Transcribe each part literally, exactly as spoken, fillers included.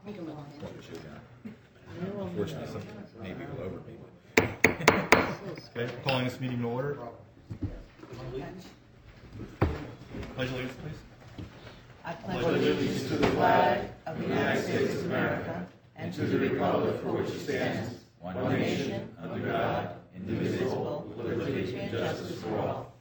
Unfortunately, some maybe will over me. Okay, calling this meeting to order. Pledge allegiance, please. I pledge allegiance to the flag of the United States of America and to the republic for which it stands, one nation, under God, indivisible, with liberty and justice for all.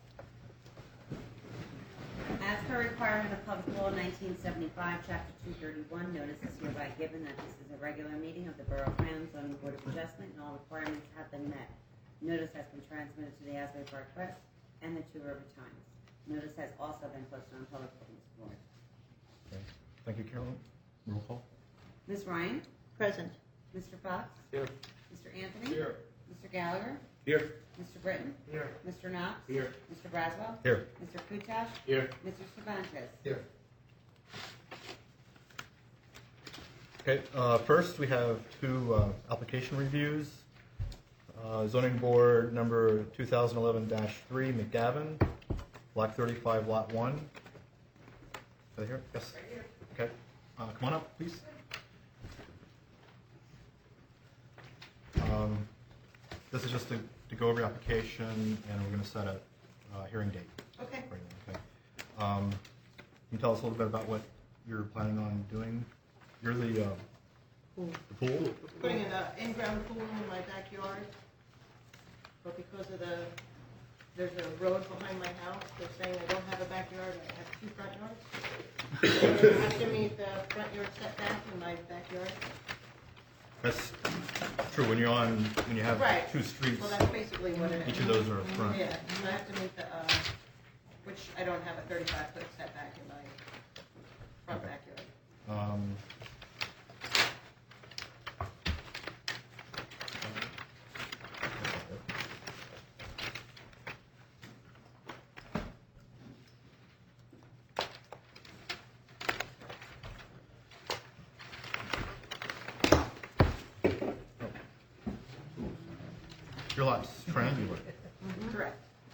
As per requirement of Public Law nineteen seventy-five, Chapter two thirty-one, notice is hereby given that this is a regular meeting of the Borough Planning and Zoning Board of Adjustment, and all requirements have been met. Notice has been transmitted to the Asbury Park Press and the Two River Times. Notice has also been posted on Public Buildings Board. Okay. Thank you, Carolyn. Roll call. Miz Ryan? Present. Mister Fox? Here. Mister Anthony? Here. Mister Gallagher? Here. Mister Britton? Here. Mister Knox? Here. Mister Braswell? Here. Mister Kuchash? Here. Mister Cervantes? Here. Okay, uh, first we have two uh, application reviews. Uh, zoning board number two thousand eleven dash three, McGavin, block thirty-five, lot one. Are they here? Yes. Right here. Okay, uh, come on up, please. Um, this is just to, to go over your application, and we're going to set a uh, hearing date. Okay. Right now, okay. Um, can you tell us a little bit about what you're planning on doing? You're the, uh, Pool. the pool? Putting an uh, in-ground pool in my backyard, but because of the, there's a road behind my house, they're saying I don't have a backyard, I have two front yards. So I have to meet the front yard setback in my backyard. That's true. When you're on, when you have Right. two streets, Well, that's basically what it is. each of those are a front. Yeah, and I have to meet the, uh, which I don't have a thirty-five foot setback in my front Okay. backyard. Um, your lot's triangular. Correct.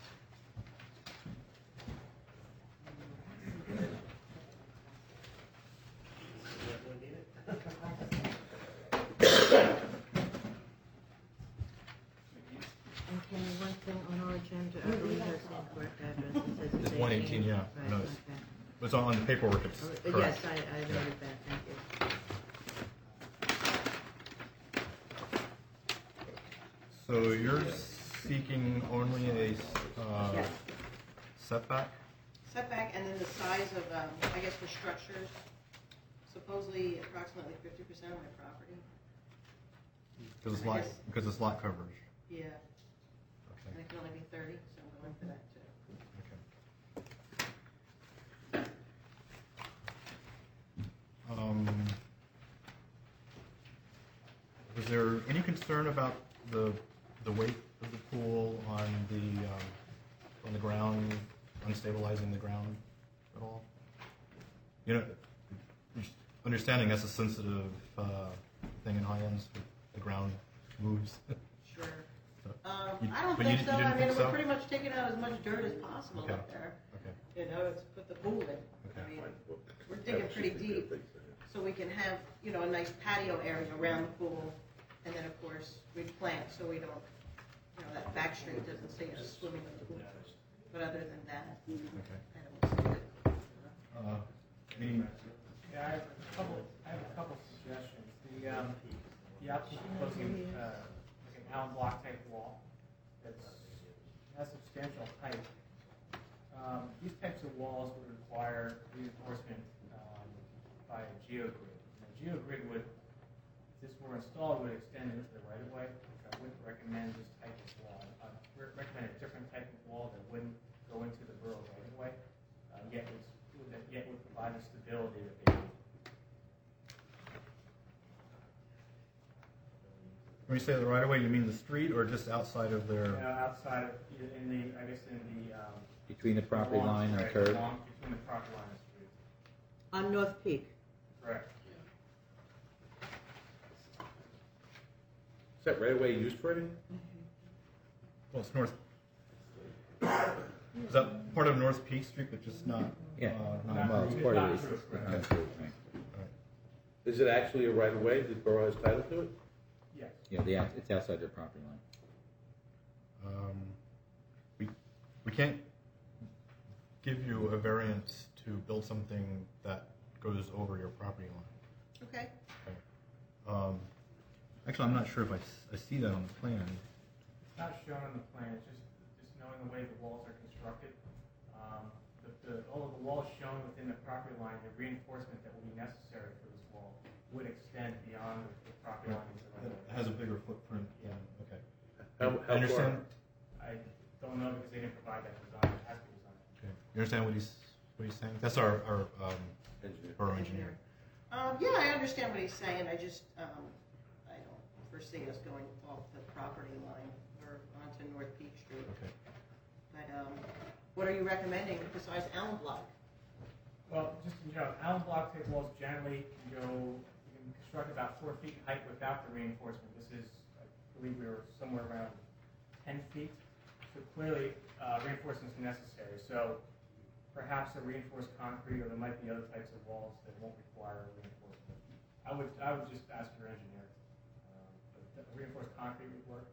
And can one thing on our agenda, I believe has the incorrect address. It says It's one eighteen, yeah, Right, no, okay. it's- It's on the paperwork. It's Oh, correct. Yes, I, I noted that, thank you. So you're seeking only a uh, Yes. setback? Setback and then the size of, um, I guess, the structures, supposedly approximately fifty percent of my property. Because it's I lot, guess- because it's lot coverage. Yeah, and Okay. it can only be thirty, so I'm going for that too. Okay. Um, was there any concern about the the weight of the pool on the um, on the ground, unstabilizing the ground at all? You know, understanding that's a sensitive uh, thing in Highlands. The ground moves. Sure. So, Um, you- I don't but you think di- so. you didn't I mean, think we're so? pretty much taking out as much dirt as possible Okay. up there. Okay. You know, to put the pool in. Okay. I mean, we're digging pretty deep, so we can have, you know, a nice patio area around the pool. And then, of course, we plant so we don't, you know, that back street doesn't see us swimming in the pool. But other than that, Okay. I don't see it. Uh, any, Yeah, I have a couple, I have a couple suggestions. The, um, the applicant proposing, uh, like an Allen block type wall that's, has substantial height. Um, these types of walls would require reinforcement, um, by a geogrid. Now, geogrid would, if this were installed, would extend into the right of way, which I wouldn't recommend this type of wall. I would recommend a different type of wall that wouldn't go into the borough right of way, uh, yet would, that yet would provide the stability that they need. when you say the right of way, you mean the street or just outside of their? You know, outside of, in the, I guess in the, um. Between the property along- line and the right, curb? along- Between the property line and the street, On North Peak. correct. Is that right away used for anything? Well, it's north. Is that part of North Peak Street, but just not? Yeah. Uh, not Well, it's part of it. Not It's true. not true, right. Is it actually a right of way? The borough has title to it? Yes. Yeah, the, out- it's outside their property line. Um, we, we can't give you a variance to build something that goes over your property line. Okay. Um, actually, I'm not sure if I, s- I see that on the plan. It's not shown on the plan, it's just, just knowing the way the walls are constructed. Um, the, the, all of the walls shown within the property line, the reinforcement that will be necessary for this wall would extend beyond the, the property line. into the It right-of-way. has a bigger footprint. Yeah. Okay. How, I how understand. far? I don't know because they didn't provide that design, it has to be designed. Okay. You understand what he's what he's saying? That's our our um, Engineer. borough engineer. Um, yeah, I understand what he's saying, I just, um, I don't foresee us going off the property line or onto North Peach Street. Okay. But, um, what are you recommending besides Allen Block? Well, just in general, Allen block type walls generally can go, you can construct about four feet in height without the reinforcement. This is, I believe we were somewhere around ten feet. So clearly, uh, reinforcement is necessary. So perhaps a reinforced concrete, or there might be other types of walls that won't require a reinforcement. I would, I would just ask your engineer. Um, but reinforced concrete would work.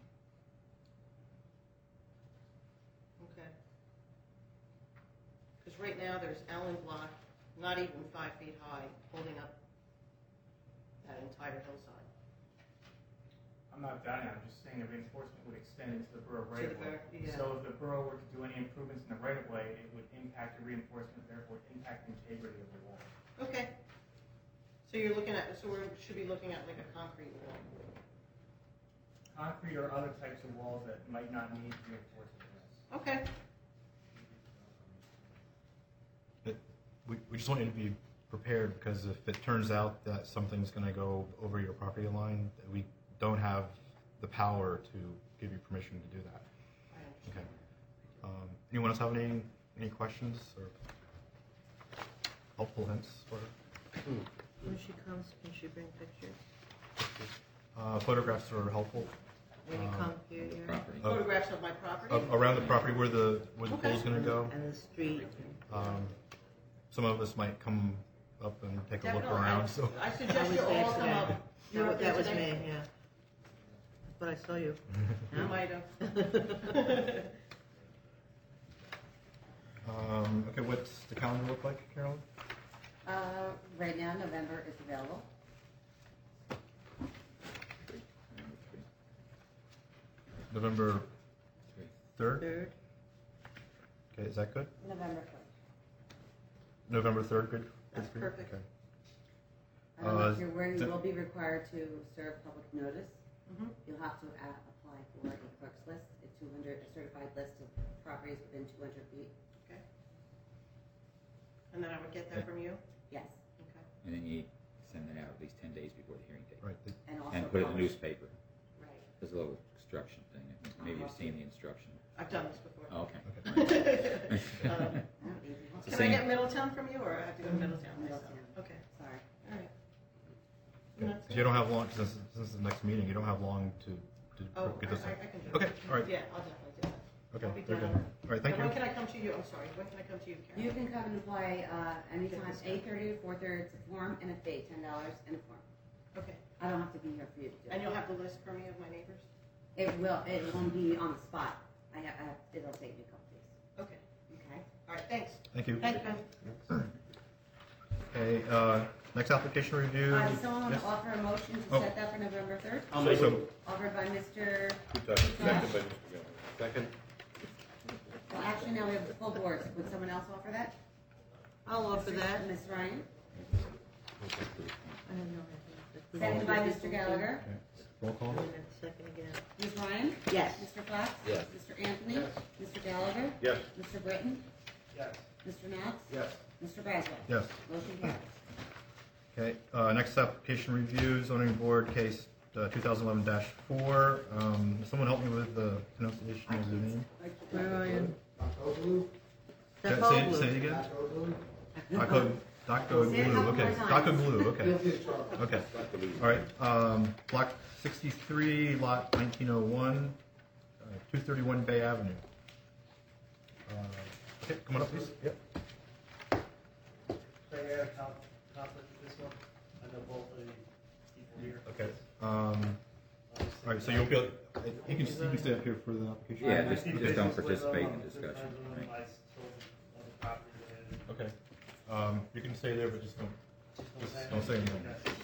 Okay. Because right now, there's Allen Block, not even five feet high, holding up that entire hillside. I'm not doubting it, I'm just saying the reinforcement would extend into the borough right To of the way. borough, yeah. So if the borough were to do any improvements in the right of way, it would impact the reinforcement, therefore impact the integrity of the wall. Okay. So you're looking at, so we should be looking at like a concrete wall. Concrete or other types of walls that might not need reinforcement. yes. Okay. But we, we just want you to be prepared, because if it turns out that something's going to go over your property line, that we don't have the power to give you permission to do that. I understand. Okay. Um, anyone else have any any questions or helpful hints for her? When she comes, can she bring pictures? Uh, photographs are helpful. When you Um, come here, yeah? Property. Uh, Photographs of my property? Of, around the property where the where the Okay. pool's going to go. And the street. Um, some of us might come up and take a look Definitely. around. So I I suggest was you there all come today. up. You That were was, there that was me, today? yeah. But I saw you. You No? might have. um, okay, what's the calendar look like, Carolyn? Uh, right now, November is available. November Three. third. Third. Okay, is that good? November first. November third, good. That's good for you? perfect. Okay. I don't know Uh, if you're aware, you th- will be required to serve public notice. Mhm. You'll have to uh, apply for a clerk's list, a two hundred, a certified list of properties within two hundred feet. Okay. And then I would get that from you? Yes, Okay. And then you send that out at least ten days before the hearing date. Right. the- and also And put it in the publish- newspaper. Right. There's a little instruction thing. Maybe you've seen the instruction. I've done this before. Oh, okay. Um, Oh, easy. It's the Can I same- get Middletown from you, or I have to go to Middletown myself? Middletown. Okay, Sorry. all right. Okay. And that's 'Cause you don't have long, since since the next meeting, you don't have long to, to Oh, get I, this. I I can do it. Okay, all right. Yeah, I'll definitely do that. Okay, I'll be very good. down. All right, thank And you. when can I come to you? I'm sorry, when can I come to you, Karen? You can come and apply, uh, anytime, Get this eight thirty to four thirty, it's a form and a fee, ten dollars and a form. Okay, I don't have to be here for you to do it. and you'll have the list for me of my neighbors? It will, it won't be on the spot. I have, I have, it'll take me a couple days, Okay, okay? all right, thanks. Thank you. Thank you. Okay, uh, next application review. Uh, does someone want Yes. to offer a motion to Oh. set that for November third? I'll make So- it. Offered by Mister, Second by Mister Gillen. Second? well, actually, now we have the full board. Would someone else offer that? I'll offer that. Miss Ryan? I don't know. Seconded by Mister Gallagher. Okay. Roll call. And then second again. Miss Ryan? Yes. Mister Fox? Yes. Mister Anthony? Mister Gallagher? Yes. Mister Britton? Yes. Mister Knox? Yes. Mister Braswell? Yes. Motion carries. Okay, uh, next application review, zoning board case uh, two thousand eleven dash four. Um, someone help me with the pronunciation of the name? Where are you? Say, Step say, over. say it again? Daco, Daco Say it a Glue, couple okay. more times. Daco Glue, okay. Okay, all right. Um, block sixty-three, lot nineteen oh one, uh, two thirty-one Bay Avenue. Uh, okay, come on up, please. Yep. So I have a conflict with this one. I know fiscal year. Okay. Um, all right. So you'll be. Able, you can you can stay up here for the application. Yeah, I just- see just don't business with participate them, in the I'm discussion, friends with them, right. I sold other property to them. Okay. Um, you can stay there, but just don't just don't say anything.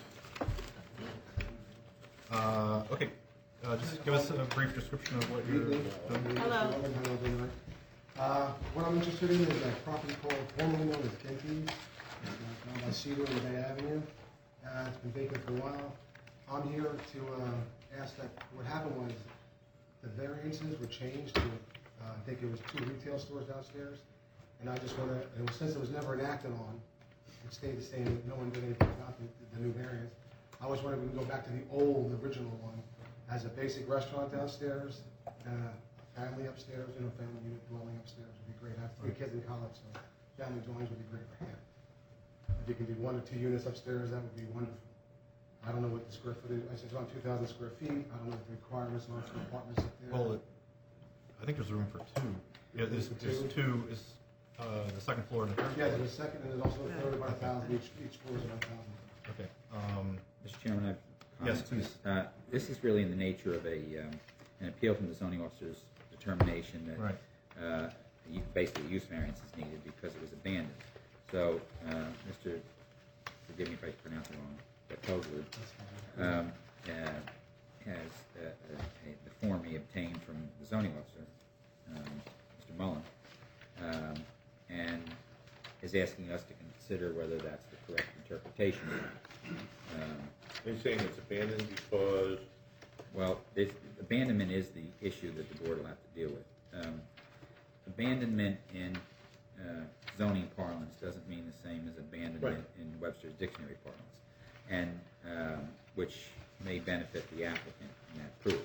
Uh, okay. Uh, just give us a brief description of what you're doing. Hello. Uh, What I'm interested in is a property called formerly known as Genties, uh, down by Cedar and Bay Avenue. Uh, It's been vacant for a while. I'm here to uh, ask that, what happened was the variances were changed to, uh, I think it was two retail stores downstairs. And I just want to, and since it was never enacted on, it stayed the same, no one did anything about the, the new variance. I was wondering if we can go back to the old, original one, as a basic restaurant downstairs, uh, family upstairs, you know, family unit dwelling upstairs would be great. I have three kids in college, so family dwellings would be great for him. If you can do one or two units upstairs, that would be wonderful. I don't know what the square footage, I said it's around two thousand square feet. I don't know what the requirements are for apartments up there. Well, it, I think there's room for two. Yeah, there's, there's two. Is uh, the second floor and the third Yeah, floor? there's a second, and there's also a third about a thousand, each, each floor is about a thousand. Okay. Um, Mister Chairman, I have Yes, comments on this. Uh, This is really in the nature of a, um, an appeal from the zoning officer's determination that Right. uh, you- basically a use variance is needed because it was abandoned. So, uh, Mister, forgive me if I pronounce it wrong, but Togler, um, uh, has uh, uh, a- the form he obtained from the zoning officer, um, Mister Mullen, um, and is asking us to consider whether that's the correct interpretation. Um, Are you saying it's abandoned because, Well, this, abandonment is the issue that the board will have to deal with. Um, abandonment in uh, zoning parlance doesn't mean the same as abandonment Right. in Webster's dictionary parlance, and um, which may benefit the applicant in that proof.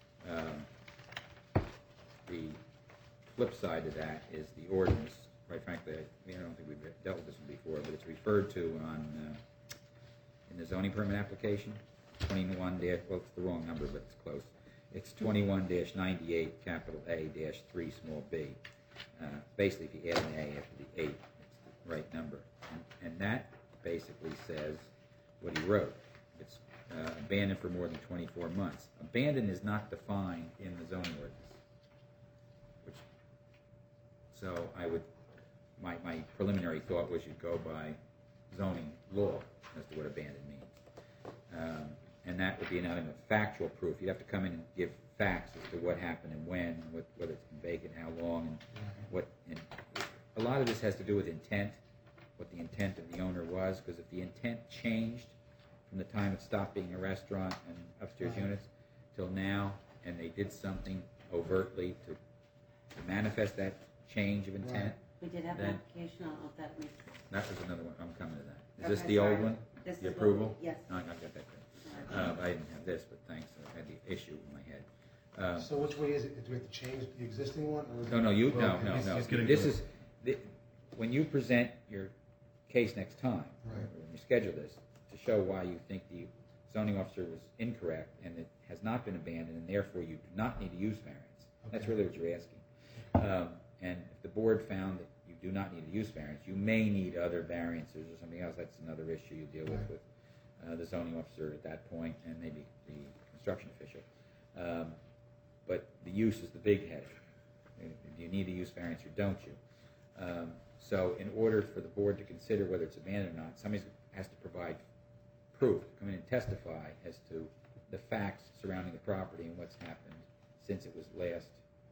Um, the flip side to that is the ordinance. Quite frankly, I, I don't think we've dealt with this one before, but it's referred to on uh, in the zoning permit application. twenty-one dash, well, it's the wrong number, but it's close. It's twenty-one dash ninety-eight, capital A dash three, small b. Uh, basically, if you add an A after the eight, it's the right number. And, and that basically says what he wrote. It's uh, abandoned for more than twenty-four months. Abandoned is not defined in the zoning ordinance. Which, so I would, my, my preliminary thought was you'd go by zoning law as to what abandoned means. Um, and that would be an element of factual proof. You'd have to come in and give facts as to what happened and when, and what, whether it's been vacant, how long, and what. And a lot of this has to do with intent, what the intent of the owner was, because if the intent changed from the time it stopped being a restaurant and upstairs Right. units till now, and they did something overtly to, to manifest that change of intent, We did have an Then- application, I don't know if that makes. that was another one. I'm coming to that. Is this Okay, the old sorry. one? This The is the- approval? yes. No, I got that. Great. Uh, I didn't have this, but thanks. I had the issue in my head. Um, So which way is it? Do we have to change the existing one? or is no, it- no, you, no, Well, no, he's- no. he's getting This to it. is, the, when you present your case next time, Right. or when you schedule this, to show why you think the zoning officer was incorrect and it has not been abandoned, and therefore you do not need a use variance. That's Okay. really what you're asking. Um, and if the board found that you do not need a use variance, you may need other variances or something else. That's another issue you deal with Right. with uh, the zoning officer at that point, and maybe the construction official. Um, but the use is the big head. Do you need a use variance or don't you? Um, so in order for the board to consider whether it's abandoned or not, somebody has to provide proof, come in and testify as to the facts surrounding the property and what's happened since it was last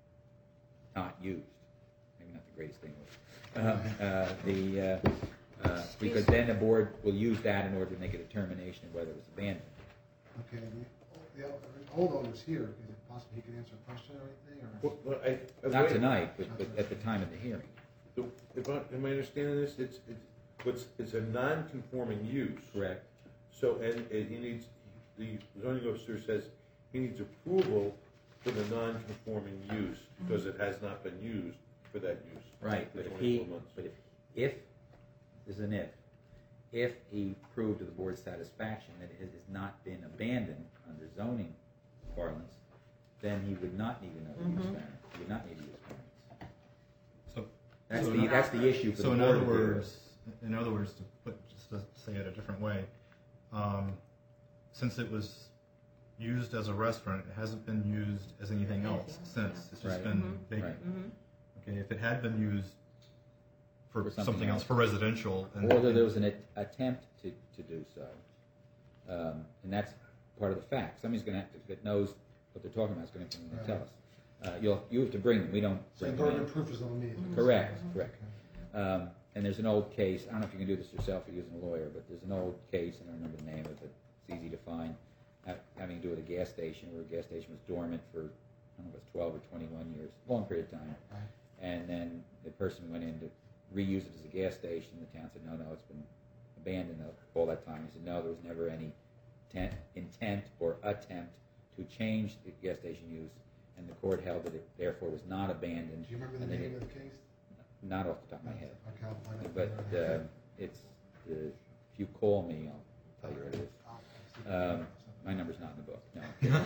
not used. Maybe not the greatest thing. Um, uh, the, uh, uh, because then the board will use that in order to make a determination of whether it was abandoned. Okay, the, the old owner's here. Is it possible he can answer a question or anything? Or? well, well, I. I- Not tonight, but, but at the time of the hearing. The- If I, am I understanding this? It's, it's, what's, it's a non-conforming use. Correct. So, and, and he needs, the zoning officer says he needs approval for the non-conforming use because it has not been used for that use. Right, for but if he, twenty-four months. but if, if, this is an if, if he proved to the board's satisfaction that it has not been abandoned under zoning parlance, then he would not need another use variance. He would not need a use variance. so That's so the, in- that's the issue for So the in board. other to deal with. words, in other words, to put just to say it a different way, um, since it was used as a restaurant, it hasn't been used as anything else since. It's just Right. been Mhm. vacant. Right. Mm-hmm. Okay, if it had been used for, For something something, else, else. for residential, and Or that there was an at- attempt to, to do so. Um, and that's part of the fact. Somebody's gonna have to, that knows what they're talking about is gonna come in and tell us. Uh, you'll, you have to bring them, we don't So bring the them burden in. of proof is on me. Correct, correct. Um, and there's an old case, I don't know if you can do this yourself or using a lawyer, but there's an old case, I don't remember the name of it, it's easy to find, ha- having to do with a gas station, where a gas station was dormant for, I don't know if it was twelve or twenty-one years, long period of time. Right. And then the person went in to reuse it as a gas station, the town said, no, no, it's been abandoned all that time. He said, no, there was never any intent, intent or attempt to change the gas station use, and the court held that it therefore was not abandoned. Do you remember the and they name did- of the case? Not off the top of my head. Okay, I'll find out. But uh, it's, uh, if you call me, I'll tell you where it is. Um, my number's not in the book, no.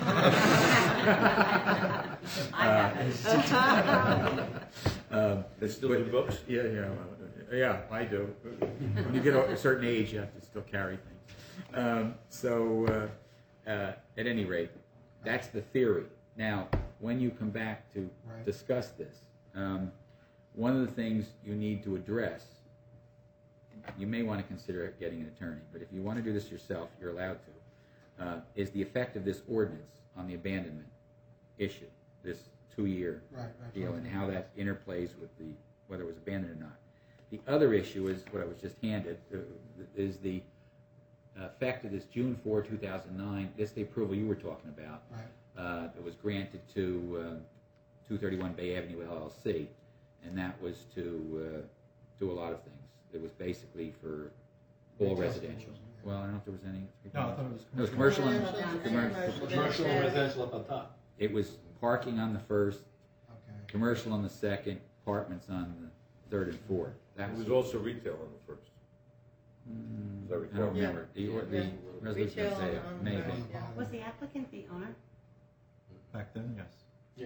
I have it. Um, They still but- do books? Yeah, yeah, well, yeah, I do. When you get a certain age, you have to still carry things. Um, so, uh, uh, at any rate, that's the theory. Now, when you come back to Right. discuss this, um, one of the things you need to address, you may want to consider getting an attorney, but if you want to do this yourself, you're allowed to, uh, is the effect of this ordinance on the abandonment issue, this two-year Right, right. deal, and how that interplays with the, whether it was abandoned or not. The other issue is, what I was just handed, uh, is the effect of this June fourth, two thousand nine, this the approval you were talking about, Right. uh, that was granted to uh, two thirty-one Bay Avenue L L C, and that was to uh, do a lot of things. It was basically for all Retail residential. stores, yeah. Well, I don't know if there was any. No, I thought it was It was commercial and Commercial. Commercial and residential up on top. it was parking on the first, Okay. commercial on the second, apartments on the third and fourth. That It was, was also retail on the first. Mm, As I I recall. don't remember. The, or the Yeah. resolution Retail say it, on- on- maybe. yeah. Was the applicant the owner? back then, yes. Yeah.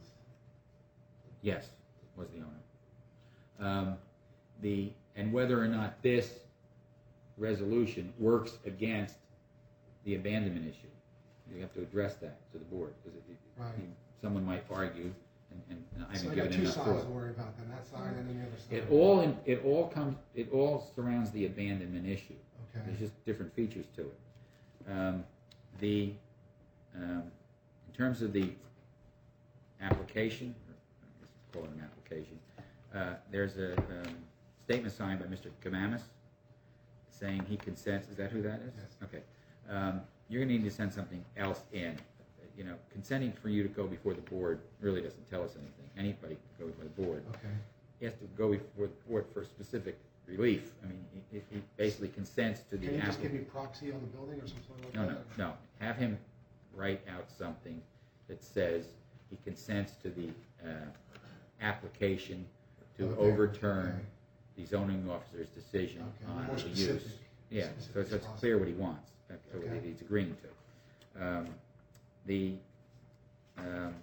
Yes, was the owner. Um, the, and whether or not this resolution works against the abandonment issue, you have to address that to the board, because it, it- Right. someone might argue, and, and I So haven't I given got it two enough sides thought. to worry about, then that side and then the other side. It all, in- it all comes, it all surrounds the abandonment issue. Okay. There's just different features to it. Um, the, um, in terms of the application, or I guess we'll call it an application, uh, there's a um, statement signed by Mister Kamamis saying he consents. Is that who that is? Yes. Okay. Um, you're going to need to send something else in. You know, consenting for you to go before the board really doesn't tell us anything. Anybody can go before the board. Okay. He has to go before the board for specific relief. I mean, he, he basically consents to the Can you just give applicant. me proxy on the building or something like No, that? no, no. Have him write out something that says he consents to the uh, application to Okay, overturn okay. the zoning officer's decision Okay, on more the specific. use. Yeah, so Specific it's, as it's clear what he possible. wants, uh, what Okay. he's agreeing to. Um, the um,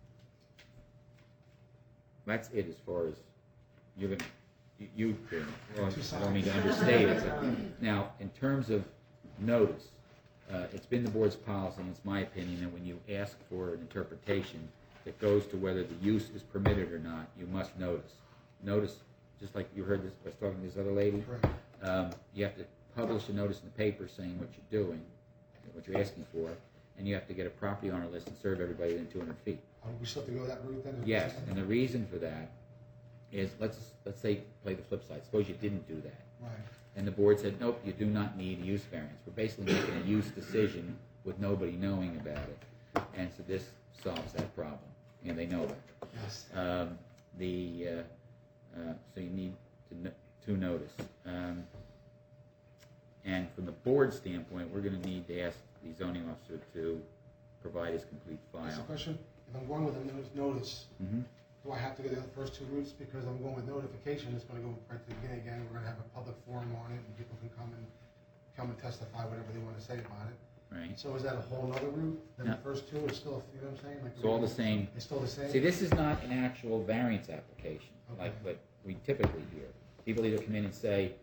that's it as far as you're gonna you, you can. Well, Two I don't mean to sides. understate it. but- Now, in terms of notice, uh, it's been the board's policy, and it's my opinion, that when you ask for an interpretation that goes to whether the use is permitted or not, you must notice. Notice, just like you heard this, I was talking to this other lady, Correct. um, you have to publish a notice in the paper saying what you're doing, what you're asking for, and you have to get a property owner list and serve everybody within two hundred feet. Uh, we still have to go that route then? Yes, and the reason for that is, let's, let's say, play the flip side, suppose you didn't do that. Right. And the board said, nope, you do not need a use variance. We're basically making a use decision with nobody knowing about it. And so this solves that problem, and they know that. Yes. Um, the, uh, uh, so you need to, no- to notice. Um, and from the board standpoint, we're gonna need to ask the zoning officer to provide his complete Just a file. question, if I'm going with a notice- notice, Mhm. do I have to go the first two routes? Because I'm going with notification, it's gonna go right to the beginning again, we're gonna have a public forum on it, and people can come and, come and testify whatever they wanna say about it. Right? So is that a whole other route than No. the first two, is still, you know what I'm saying? Like It's all the same. It's still the same? See, this is not an actual variance application, like Okay. what we typically hear. People either come in and say,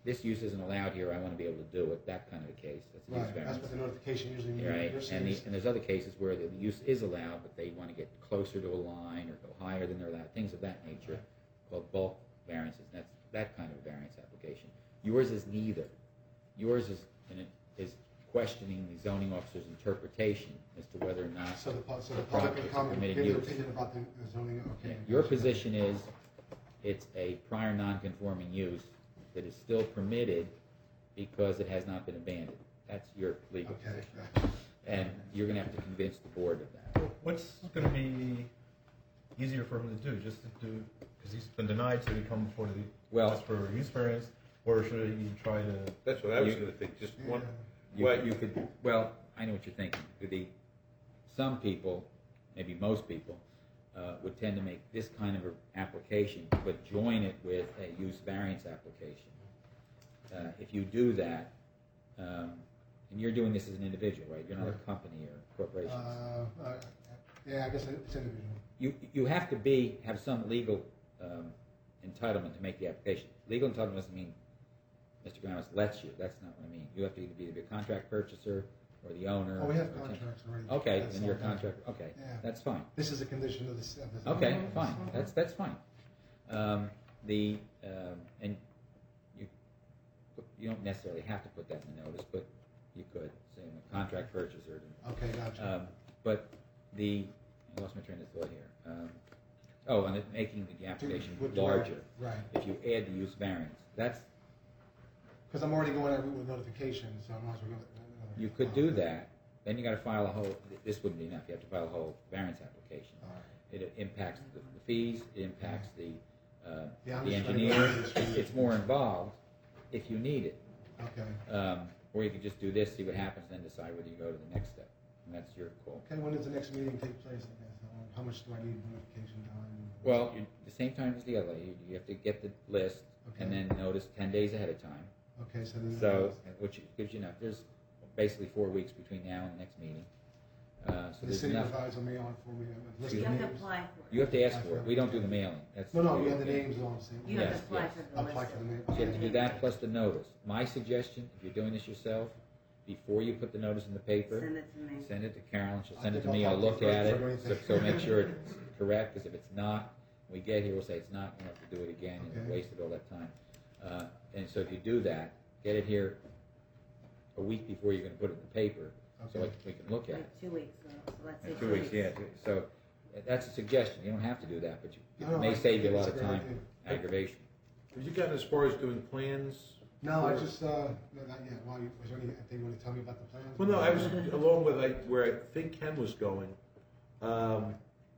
this use isn't allowed here, I want to be able to do it, that kind of a case, that's a use Right, that's variance. what the notification usually means. Right, You're and, saying the, is- and there's other cases where the use is allowed, but they want to get closer to a line or go higher than they're allowed, things of that nature, called bulk variances, and that's that kind of a variance application. Yours is neither. Yours is, and it is questioning the zoning officer's interpretation as to whether or not So the, pu- so the the public property can is come and permitted give their use. opinion about the the zoning, okay. Your gotcha. position is, it's a prior non-conforming use that is still permitted because it has not been abandoned. That's your legal Okay, position. gotcha. And you're gonna have to convince the board of that. What's going to be easier for him to do? Just to do, because he's been denied, so he come before the, Well- ask for a use variance, or should he try to, That's what I was You- gonna think, just one, You, Well, you could, well, I know what you're thinking. The, some people, maybe most people, uh, would tend to make this kind of a application, but join it with a use variance application. Uh, if you do that, um, and you're doing this as an individual, right? You're not a company or corporation. Uh, uh, yeah, I guess it's individual. You, you have to be, have some legal um, entitlement to make the application. Legal entitlement doesn't mean Mister Grimes lets you. That's not what I mean. You have to either be a contract purchaser or the owner. Oh, we have or something. contracts already. Okay, That's then you're a all done. contract, okay, Yeah. that's fine. This is a condition of the. s- of the- Okay, fine, that's, that's fine. Um, the, um, and you, put- you don't necessarily have to put that in the notice, but you could, say I'm a contract purchaser. Okay, gotcha. Um, but the, I lost my train of thought here. Um, oh, and it, making the application With the- larger. Right, If you add the use variance, that's, because I'm already going every with notification, so I might as well go. you could do that, then you gotta file a whole, this wouldn't be enough, you have to file a whole variance application. All right. It impacts the the fees, it impacts the, uh, Yeah, I'm the just trying to engineer, get this it's, it's more involved if you need it. Okay. Um, or you could just do this, see what happens, then decide whether you go to the next step, and that's your call. Okay, when does the next meeting take place, I guess? How long- How much do I need notification time? Well, you, the same time as the other, you, you have to get the list, and Okay. then notice ten days ahead of time. Okay, so then. So, which gives you enough, there's basically four weeks between now and the next meeting. Uh, so The there's city enough, provides a mail for me, a list You of have to names. apply for it. you have to ask for it, we don't do the mailing, that's. No, no, you have the names and all the same. You have Yes, to apply yes. for the list. Apply for the names. So you have to do that plus the notice. My suggestion, if you're doing this yourself, before you put the notice in the paper, Send it to me. send it to Carolyn, she'll I send it to think me, I'll I'll talk look to you at it, first, so, before so anything. make sure it's correct, because if it's not, when we get here, we'll say it's not, we'll have to do it again, and Okay. we wasted all that time. Uh, and so if you do that, get it here a week before you're gonna put it in the paper, so Okay. like, we can look at it. Like two weeks, so so let's say In two weeks, yeah, two- so, uh, that's a suggestion, you don't have to do that, but you, No, it no, may I save you a think lot it's of a great time, idea. aggravation. have you gotten as far as doing plans? No, I for- just, uh, no, not yet. Why, was there anything you want to tell me about the plans? Well, no, I was along with like where I think Ken was going. Um,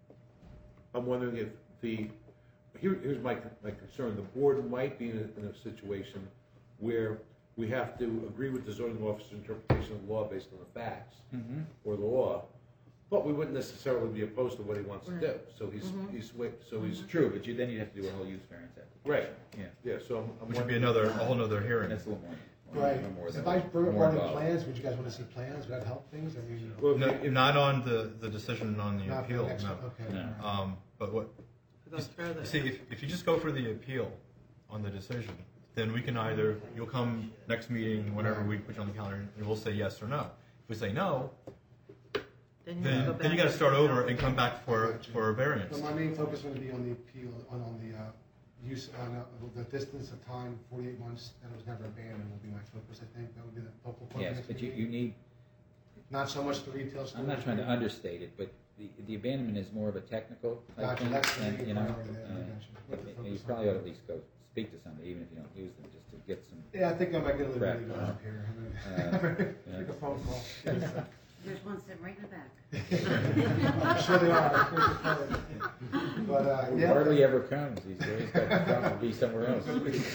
I'm wondering if the, here, here's my, my concern, the board might be in a, in a situation where we have to agree with the zoning officer's interpretation of the law based on the facts Mm-hmm. or the law, but we wouldn't necessarily be opposed to what he wants to do. So he's, Mm-hmm. he's, wait- so he's, True, but you, then you'd have to do a whole use variance application. right, Yeah, yeah, so I'm. I'm which would be wondering- another, a whole nother hearing. that's a little more. more- Right. more If than- I bring more up the involved. plans, would you guys want to see plans? Would that help things? I mean, Well, if No, you- not on the, the decision on the not for appeal, next- no. Okay. No. all right. Um, but what, It goes further. see, if, if you just go for the appeal on the decision, then we can either, you'll come next meeting, whenever we put you on the calendar, and we'll say yes or no. If we say no, Then you then, go then you back. gotta start over and come back for, Gotcha. for a variance. But my main focus is going to be on the appeal, on, on the, uh, use, on, uh, the distance of time, forty-eight months, that it was never abandoned will be my focus, I think. That would be the focal point. Yes, next but you, meeting. you need, Not so much the retail store. I'm not trying to understate it, but the, the abandonment is more of a technical type Gotcha, thing. that's the and, main you know, priority there, I uh, gotcha. What the You focus probably on. ought to at least go speak to somebody, even if you don't use them, just to get some. Yeah, I think I might get a little Correct. bit going up here. Uh, yeah. Make a phone call. There's one sitting right in the back. I'm sure they are. But, uh, Who yeah. hardly ever comes, he's always got to probably be somewhere else.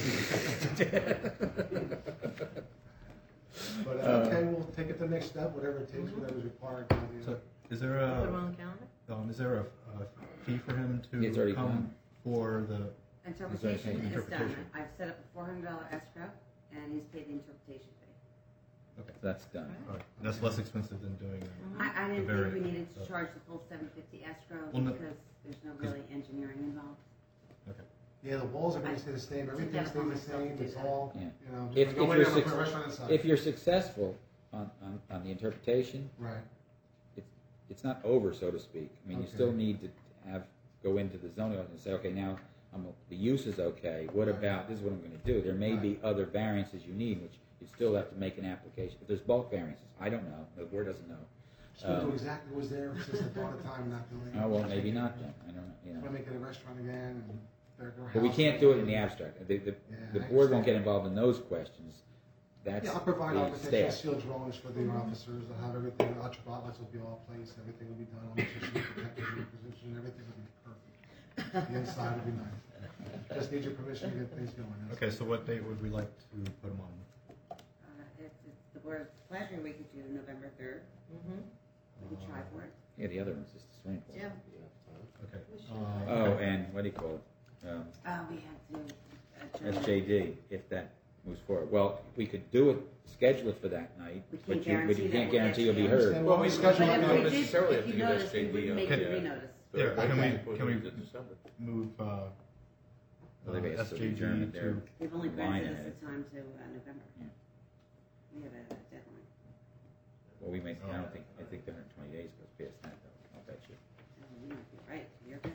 But, uh, okay, we'll take it to the next step, whatever it takes, whatever's required. So, is there Put them a, on the calendar? um, is there a, a fee for him It's already to come done. for the, Interpretation is done. Interpretation. I've set up a four hundred dollar escrow, and he's paid the interpretation fee. That's done. alright, that's less expensive than doing it? I, I didn't The think we variant, needed to so- charge the full seven fifty escrow Well, no- because there's no really engineering involved. Okay. Yeah, the walls are gonna stay the same, everything stays the same, it's all, Yeah. you know, If- just go if in you're there and put a suc- restaurant inside. If you're successful on, on, on the interpretation, Right, it's, it's not over, so to speak. I mean, you Okay. still need to have, go into the zoning ordinance and say, okay, now, I'm, the use is okay, what Right. about, this is what I'm gonna do. There may be other variances you need, which you still have to make an application. If there's bulk variances, I don't know, the board doesn't know. just gonna do Um, exactly what was there since the dawn of time, not doing. Oh, well, maybe not then, I don't know, you know. We're making a restaurant again, and their, their house. But we can't do it in the abstract. The, the, Yeah, the I board won't understand. get involved in those questions. That's Yeah, I'll provide the architectural staff. seal drawings for the officers, I'll have everything, electrical outlets will be all placed, everything will be done, all the systems protected, your position, everything will be perfect. The inside will be nice. Just need your permission to get things going. That's- Okay, so what date would we like to put them on? Uh, if it's the board's pleasure, we could do November third. Mm-hmm. We could try for it. Yeah, the other one's just the swimming pool. Yeah. Okay. Oh, and what do you call it? Um, Uh, we have to adjourn. S J D, if that moves forward. Well, we could do it, schedule it for that night, We but can't you, but guarantee you that can't we'll guarantee get you'll be you. heard. Well, we schedule But it if now. we did, necessarily have if to you give noticed, we S J D would a- make Okay. it renotice. Yeah, Why can we- can't put can it we- to December? Move uh, Well, they've uh, asked to S J D adjourn their to, We've only line granted us ahead. the time to uh, November. Yeah. We have a deadline. Well, we may, I don't think, I think the hundred and twenty days goes past that though, I'll bet you. Uh, You might be right, you're good.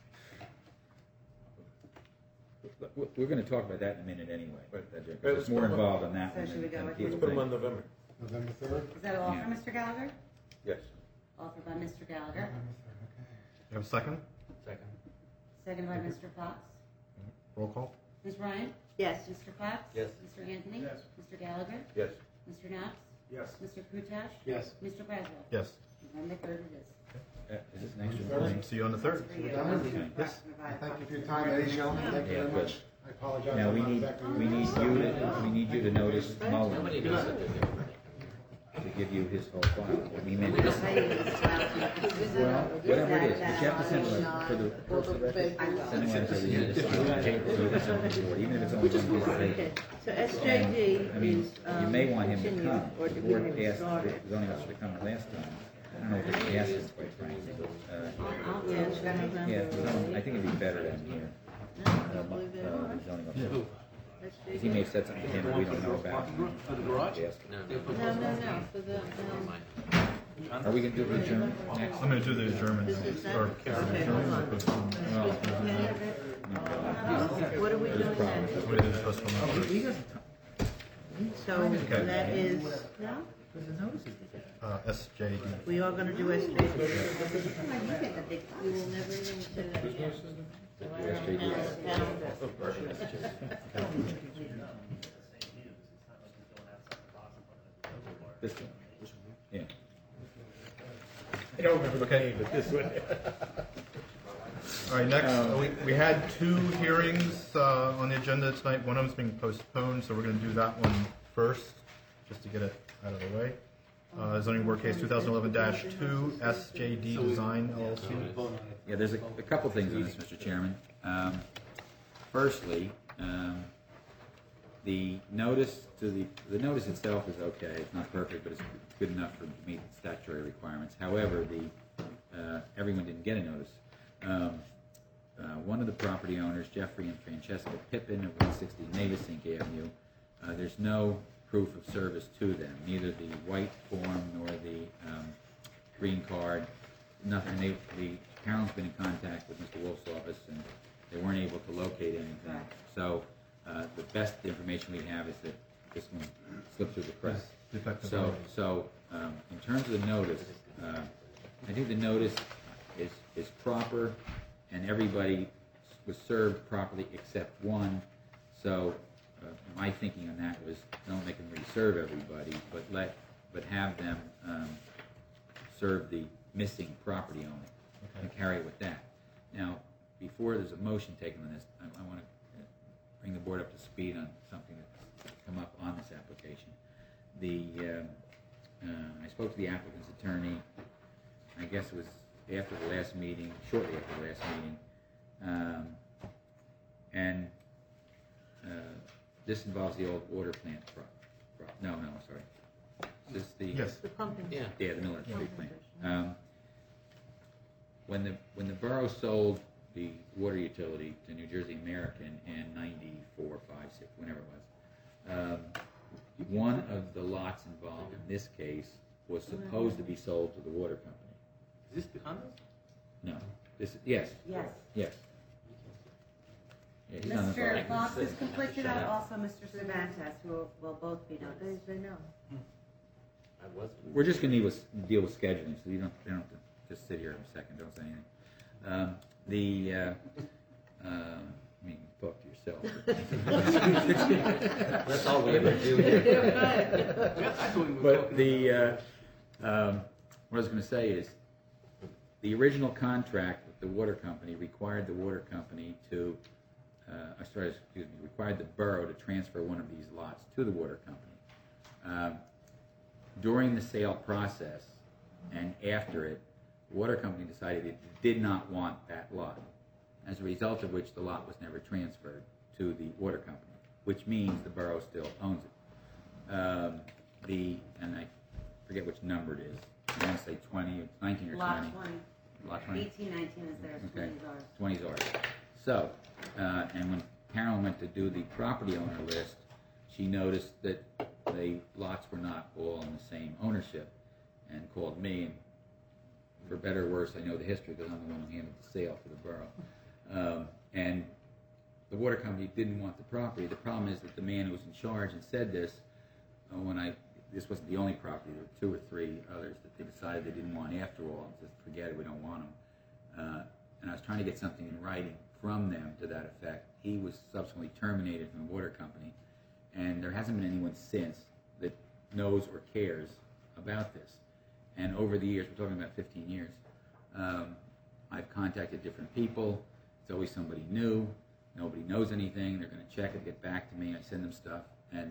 But we- We're gonna talk about that in a minute anyway. Right. That- Right, There's let's more put 'em on. involved on that So one should we than go than with- people Let's put them on think. November. November third? Is that all Yeah. for Mister Gallagher? Yes. Offered by Mister Gallagher, November third, okay. you have a second? Second. second by Mister Fox. Roll call? Miz Ryan? Yes. Mister Fox? Yes. Mister Anthony? Yes. Mister Gallagher? Yes. Mister Knox? Yes. Mister Kutash? Yes. Mister Braswell? Yes. November third it is. Uh, Is this next one? See you on the third. For you. Done? Okay. Yes. Well, Thank you for your time, ladies and gentlemen, thank you Yeah, very good. much. I apologize. Now, I'm we not need, exactly- we need you to, we need you to notice Mullen to give you his whole file. We may, well, whatever it is, but you have to send one for the, for the record. Send one for the, so that's on the board, even if it's only one piece of paper. Okay, so S J D I mean, is, you um, may want him to continued, come. or The did we board already asked, start it? the zoning officer to come the last time. I don't know if they asked him, quite frankly, but, uh, I'll, Yeah, I'll it's check. November. yeah, the zoning- I think it'd be better than here. No, I Uh, don't believe they uh, are. the zoning officer. S J Because D. he may have said something to him that we don't know about. Ask him. No, no, no, for the, um, Are we gonna do the adjournment next? I'm gonna do the German. This is that? or- Okay, hold on. Well, okay, what are we doing next? We did the first one he- first. he doesn't, So Okay. that is, No? because the notice is different. Uh, S J D. we are gonna do S J D. You get the big We box. will never even to. S J D. This one. Yeah. I don't remember the name, but this one. All right, next, uh, we, we had two hearings uh, on the agenda tonight. One of them's being postponed, so we're going to do that one first, just to get it out of the way. Uh, Zoning Board Case twenty eleven dash two, S J D Design L L C. Yeah, there's a, a couple things on this, Mister Chairman. Um, firstly, um, the notice to the, the notice itself is okay. It's not perfect, but it's good enough for meet statutory requirements. However, the, uh, everyone didn't get a notice. Um, uh, one of the property owners, Jeffrey and Francesca Pippin of one sixty Navesink Avenue, uh, there's no proof of service to them, neither the white form nor the um, green card, nothing. They, the town's been in contact with Mister Wolf's office, and they weren't able to locate anything. So uh, the best information we have is that this one slipped through the cracks. Defective So, notice. so um, in terms of the notice, uh, I think the notice is, is proper, and everybody was served properly except one. So uh, my thinking on that was, don't make them re-serve everybody, but let, but have them um, serve the missing property owner and carry it with that. Now, before there's a motion taken on this, I, I want to bring the board up to speed on something that's come up on this application. The um, uh, I spoke to the applicant's attorney. I guess it was after the last meeting, shortly after the last meeting, um, and uh, this involves the old water plant. Pro- pro- no, no, sorry. Is this the Yes. The pumping. yeah, the Miller Street plant. Um, when the when the borough sold the water utility to New Jersey American in ninety-four, five, six, whenever it was. Um, one of the lots involved in this case was supposed to be sold to the water company. Is this the condos? No, this, yes, Yes. yes. Yeah, he's on the Mister phone. Fox is conflicted out, also Mister Cervantes, who will, will both be noticed. I was. We're just gonna deal with, deal with scheduling, so you don't, you don't have to just sit here in a second, don't say anything. Um, the, uh, uh, I mean, talk to yourself. That's all we're gonna do here. I thought we were But talking the, uh, um, what I was gonna say is, the original contract with the water company required the water company to, uh, I'm sorry, excuse me, required the borough to transfer one of these lots to the water company. Um, During the sale process and after it, the water company decided it did not want that lot, as a result of which the lot was never transferred to the water company, which means the borough still owns it. Um, the, and I forget which number it is, I want to say twenty, it's nineteen or twenty. Lot twenty. Lot twenty. Eighteen, nineteen is theirs, Okay, twenty is ours. twenty is ours. So, uh, and when Carolyn went to do the property owner list, she noticed that the lots were not all in the same ownership, and called me, and for better or worse, I know the history because I'm the one who handled the sale for the borough. Um, and the water company didn't want the property. The problem is that the man who was in charge and said this, uh, when I, this wasn't the only property, there were two or three others that they decided they didn't want after all, and said, forget it, we don't want them. Uh, and I was trying to get something in writing from them to that effect. He was subsequently terminated from the water company, and there hasn't been anyone since that knows or cares about this. And over the years, we're talking about fifteen years, um, I've contacted different people. It's always somebody new. Nobody knows anything. They're going to check it, get back to me. I send them stuff, and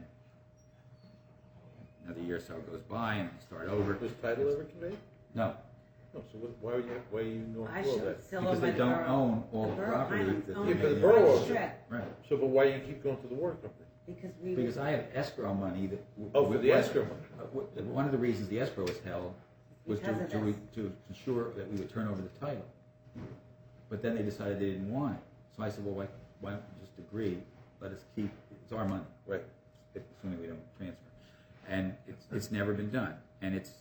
another year or so goes by, and I start over. Was title ever conveyed? No, No, so what, why are you, why are you going I through all should that? still because own they my don't borough. own all The the borough property. Highlands that own they Yeah, but the the borough owns it. strip, Right. So, but why do you keep going to the water company? because we. Because I have escrow money that. Oh, for the was- escrow money. uh, w- One of the reasons the escrow was held was to, Because of to, this. re- to ensure that we would turn over the title. But then they decided they didn't want it. So I said, well, why, why don't we just agree, let us keep, it's our money, Right. if- assuming we don't transfer. And it's, it's never been done. And it's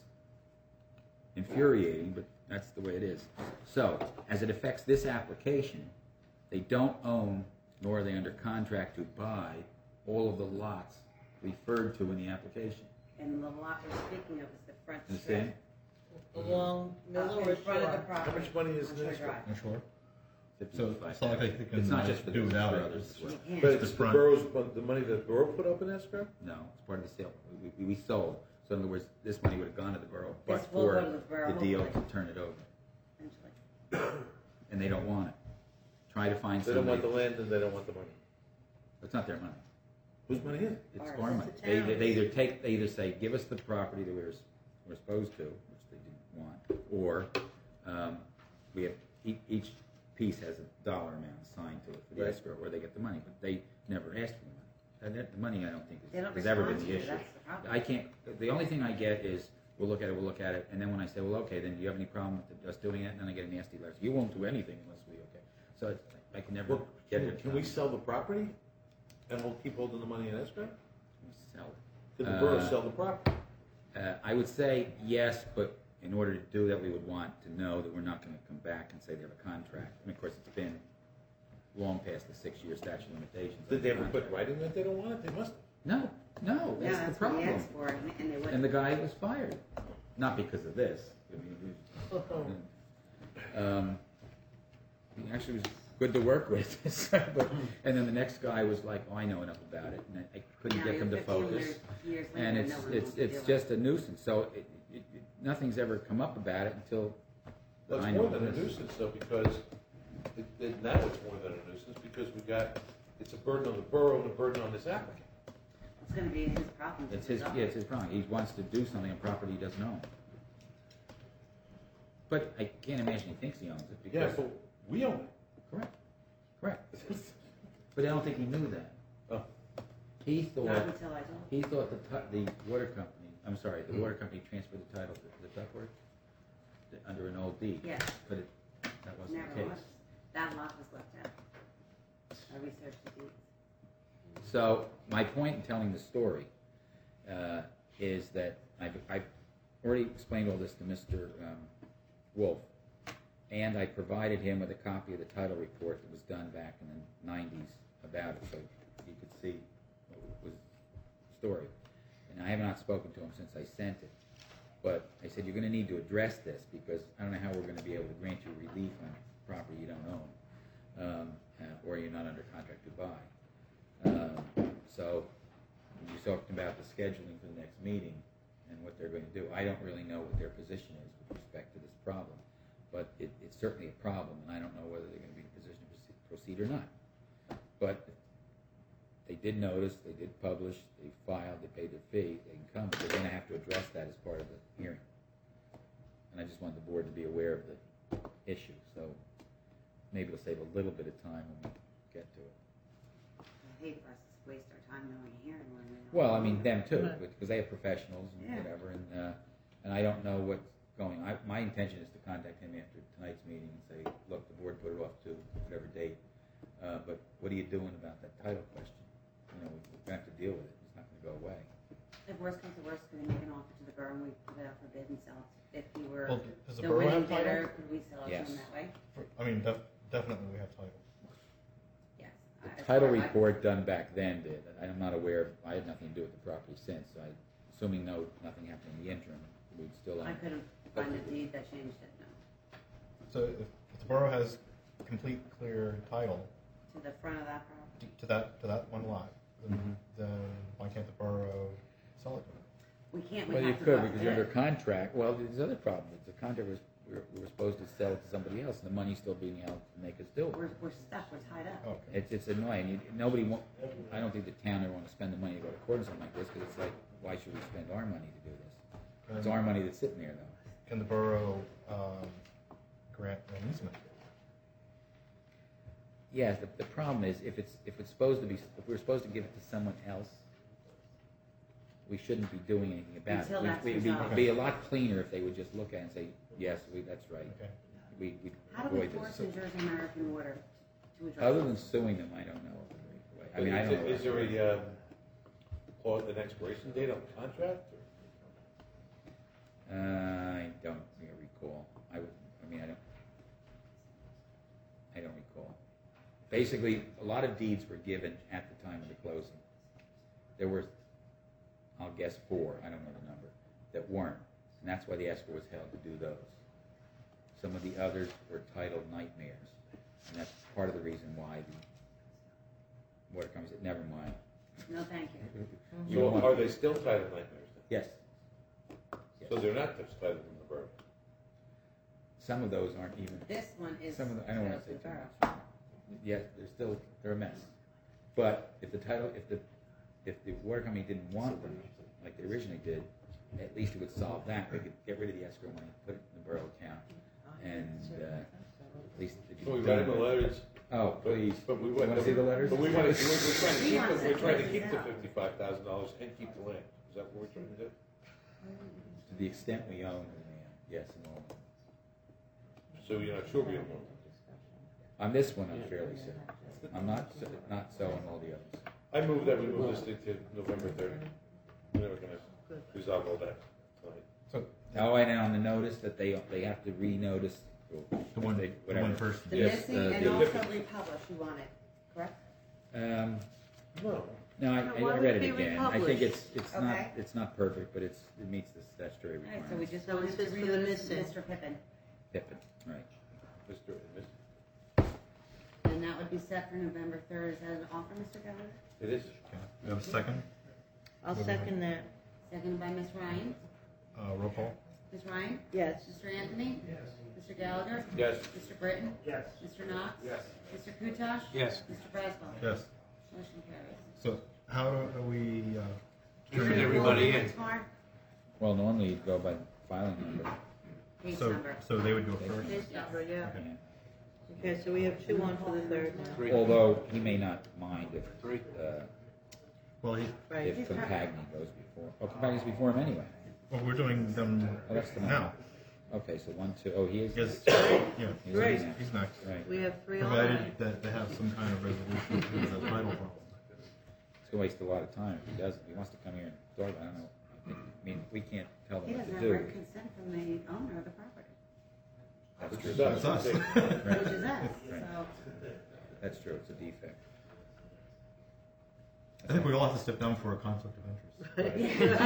infuriating, but that's the way it is. So, as it affects this application, they don't own, nor are they under contract to buy all of the lots referred to in the application. And the lot we're speaking of is the front Understand? strip. Along Uh, Miller in or front of the Shore? property. How much money is on in Shore escrow? Drive. I'm sure. So fifty-five it's not like they thousand. can It's not uh, just for do this, without for it. others as well. You can't. But It's it's the the front. borough's, the money that the borough put up in escrow? No, it's part of the sale. We, we, we sold. So in other words, this money would have gone to the borough, This but will for go to the borough, the deal to hopefully. turn it over. Eventually. And they don't want it. Try to find They don't want somebody. the land and they don't want the money. It's not their money. Whose money is it? It's Ours. our It's money. the They, town's. they either take, they either say, give us the property that we're, s- we're supposed to, which they didn't want, or, um, we have, each, each piece has a dollar amount assigned to it for the Right. escrow, where they get the money, but they never asked for the money. And that, the money, I don't think, They is, don't has ever been respond the to you, issue. that's the problem. I can't, the only thing I get is, we'll look at it, we'll look at it, and then when I say, well, okay, then do you have any problem with us doing it? And then I get a nasty letter. You won't do anything unless we, okay. So it's, I can never Well, get can, it. can we sell the property and we'll keep holding the money in escrow? Sell it. Could the borough Uh, sell the property? Uh, I would say yes, but in order to do that, we would want to know that we're not going to come back and say they have a contract. I mean, of course, it's been long past the six-year statute of limitations. Did they on the ever put contract. writing that they don't want it? They must have. No, no, Yeah, that's the that's what he problem. asked for, and and they wouldn't. And the guy was fired, not because of this. I mean, he was- um, he actually was good to work with. but, and then the next guy was like, "Oh, I know enough about it," and I, I couldn't Now get you're him to fifteen focus. years- years later, And no it's one it's wants to it's do it. just a nuisance. So it, it, it, nothing's ever come up about it until Well, I it's know more than a this. nuisance though, because it, it, now it's more than a nuisance because we got, it's a burden on the borough and a burden on this applicant. It's gonna be his problem. to It's his, resolve. yeah, it's his problem. He wants to do something on property he doesn't own. But I can't imagine he thinks he owns it Yeah, because, but we own it. correct, correct. But I don't think he knew that. Oh. He Not thought, until I told. he thought the, ti- the water company, I'm sorry, the water company transferred the title to the ductwork under an old deed. Yes. But it, that wasn't Never the case. was. That lot was left out. I researched the deeds. So my point in telling the story uh, is that I've, I've already explained all this to Mister Um, Wolf, and I provided him with a copy of the title report that was done back in the nineties about it, so he could see what was the story. And I have not spoken to him since I sent it. But I said, you're going to need to address this because I don't know how we're going to be able to grant you relief on property you don't own, um, uh, or you're not under contract to buy. Um, so you talked about the scheduling for the next meeting and what they're going to do. I don't really know what their position is with respect to this problem, but it, it's certainly a problem, and I don't know whether they're going to be in a position to proceed or not. But they did notice, they did publish, they filed, they paid their fee, they can come, but they're going to have to address that as part of the hearing. And I just want the board to be aware of the issue, so maybe it'll save a little bit of time when we get to it. I hate for us to waste our time knowing a hearing when we know. Well, I mean, them too, because they have professionals and Yeah. whatever, and, uh, and I don't know what's going on. I, my intention is to contact him after tonight's meeting and say, look, the board put it off to whatever date, uh, but what are you doing about that title question? You know, we have to deal with it. It's not going to go away. If worst comes to worst, could we make an offer to the borough and we put it out for bid and sell it? If you were Well, does the the borough winning have title? bidder, could we sell it to Yes. them that way? For- I mean, def- definitely we have title. Yes. The As title far as I- report done back then did. I'm not aware, of, I had nothing to do with the property since, so I, assuming no, nothing happened in the interim, we'd still own I it. couldn't find a deed that changed it, no. So if, if the borough has complete, clear title To the front of that property. to that to that one lot, then, Mhm. then why can't the borough sell it to them? We can't, we Well, you have to could, go out because to you're under bid. contract. Well, there's other problem. The contract was, we were, we were supposed to sell it to somebody else, and the money's still being held to make us do it. We're, we're stuck, we're tied up. Okay. It's, it's annoying. You, nobody want, I don't think the town ever want to spend the money to go to court or something like this, because it's like, why should we spend our money to do this? It's our money that's sitting there, though. Can the borough um, grant an easement? Yes, the, the problem is, if it's, if it's supposed to be, if we're supposed to give it to someone else, we shouldn't be doing anything about Until it. that's We'd, we'd be, resolved. be a lot cleaner if they would just look at it and say, yes, we, that's right. Okay. We, we How do we avoid force this. New Jersey American Water to address Other it? than suing them, I don't know. I mean, I Is don't there- know. Is there a, um, clause, an expiration date on the contract? or- Uh, I don't recall. I would, I mean, I don't, I don't recall. Basically, a lot of deeds were given at the time of the closing. There were, I'll guess four, I don't know the number, that weren't. And that's why the escrow was held to do those. Some of the others were titled nightmares. And that's part of the reason why the water company said, never mind. No, thank you. You So don't want- are they still titled nightmares then? Yes. So they're not just titled in the borough? Some of those aren't even. This one is. Some of the, I don't want to say goes too the much. borough. Yes, they're still, they're a mess. But if the title, if the, if the water company didn't want them, like they originally did, at least it would solve that. We could get rid of the escrow money, put it in the borough account, and, uh, at least it'd be So we done write them with. letters. Oh, please. But we You want. wanna see the letters? But we want to, we're we're trying to He keep, wants the- it we're trying to closed keep the out. fifty-five thousand dollars and keep the land. Is that what we're trying to do? To the extent we own the land, yes and all. So you're not sure we don't want On this one, I'm fairly certain. I'm not, so- not so on all the others. I move that we move this thing to November third. We're never gonna resolve all that tonight. So Oh, and on the notice that they, they have to re-notice. the one, they- the whatever. one first. The Yes, missing uh, and the- also republish, you want it, correct? Um, No. no, I, No, I why I would read it it be again. I think republished? it's, it's not, Okay. it's not perfect, but it's, it meets the statutory All right, so we requirements. just So want it's him to just for the renotice missing. Mister Pippin. Pippin, right. Mister and Miss And that would be set for November third. Is that an offer, Mister Gallagher? It is. Okay. We have a second. I'll second that. Seconded by Miss Ryan. Uh, roll call. Miss Ryan? Yes. Mister Anthony? Yes. Mister Gallagher? Yes. Mister Britton? Yes. Mister Knox? Yes. Mister Kutosh? Yes. Mister Braswell? Yes. Motion carries. So how do we? Uh, Bring everybody in. Tomorrow? Well, normally you'd go by filing number. Case so number. so they would go first. Case number, yeah. Okay. Okay, so we have two on for the third now. Although he may not mind if, uh, Well, he, Right. if Compagni goes before. Well, Compagni's before him anyway. well, we're doing them Oh, that's the now. Okay, so one, two, oh, he is. Yes. next. Yeah, He's Great. next. he's next. Right. We have three on. Provided that they have some kind of resolution to the title problem. It's gonna waste a lot of time if he does, if he wants to come here and talk, I don't know. I mean, we can't tell him He what doesn't to have do. written consent from the owner of the property, That's Which true. is us. That's us. Right. which is us, Right. so. That's true, it's a defect. I think we all have to step down for a conflict of interest.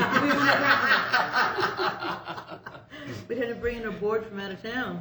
We'd have to bring in a board from out of town.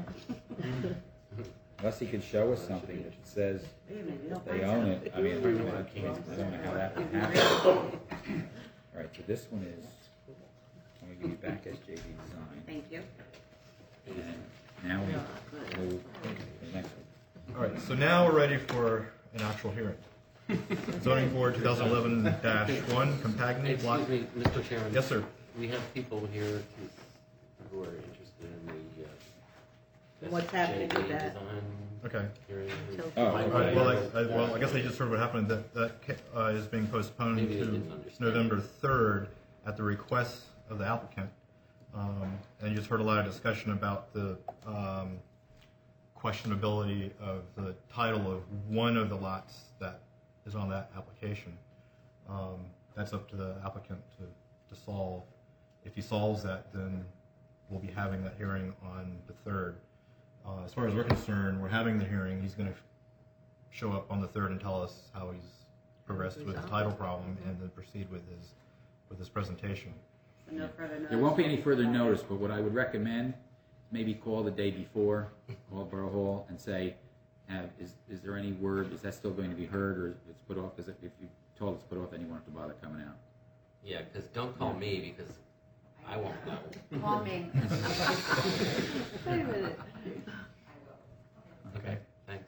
Unless he could show us something that says Wait a minute, we don't they find own something. it. I mean, I don't know I don't know how that would happen. All right, so this one is, I'm gonna give you back as J D Design. Thank you. And now we move to the next one. All right, so now we're ready for an actual hearing. Zoning Board twenty eleven dash one, Compagnie Block. Excuse me, Mister Chairman. Yes, sir. We have people here to- who are interested in the. uh, What's happening with J D that? design Okay. hearing. Until- Oh, All right, okay. well, I, I, well, I guess I just heard what happened. That that uh, is being postponed Maybe they to didn't understand. November third at the request of the applicant. Um, and you just heard a lot of discussion about the um, questionability of the title of one of the lots that is on that application. Um, that's up to the applicant to, to solve. If he solves that, then we'll be having that hearing on the third. Uh, as far as we're concerned, we're having the hearing. He's going to show up on the third and tell us how he's progressed with the title problem, and then proceed with his with his presentation. So no further notice. There won't be any further notice, but what I would recommend, maybe call the day before, call Borough Hall and say, have, is, is there any word, is that still going to be heard, or is it's put off? Because if you told it's put off, then you won't have to bother coming out. Yeah, because don't call me because I won't know. Call me. Wait a minute. Okay. Thanks.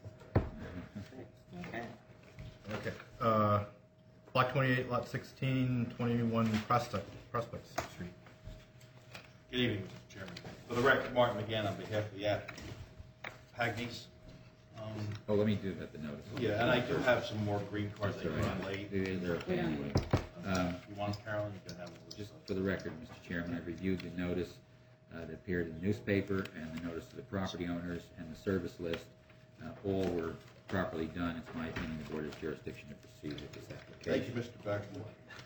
Okay. Okay. Uh, block twenty-eight, lot sixteen, twenty-one Prospect Prospect Street. Good evening, Mister Chairman. For the record, Martin McGann on behalf of the applicant, Pagnies. Um, Oh, let me do that, the notice. Yeah, and I do have some more green cards That's that all came right. on late. They're they're okay anyway. Um, If you want, Carolyn, you can have a Just list. for the record, Mister Chairman, I've reviewed the notice uh, that appeared in the newspaper and the notice to the property owners and the service list. Uh, All were properly done. It's my opinion the board has jurisdiction to proceed with this application. Thank you, Mister Beckman.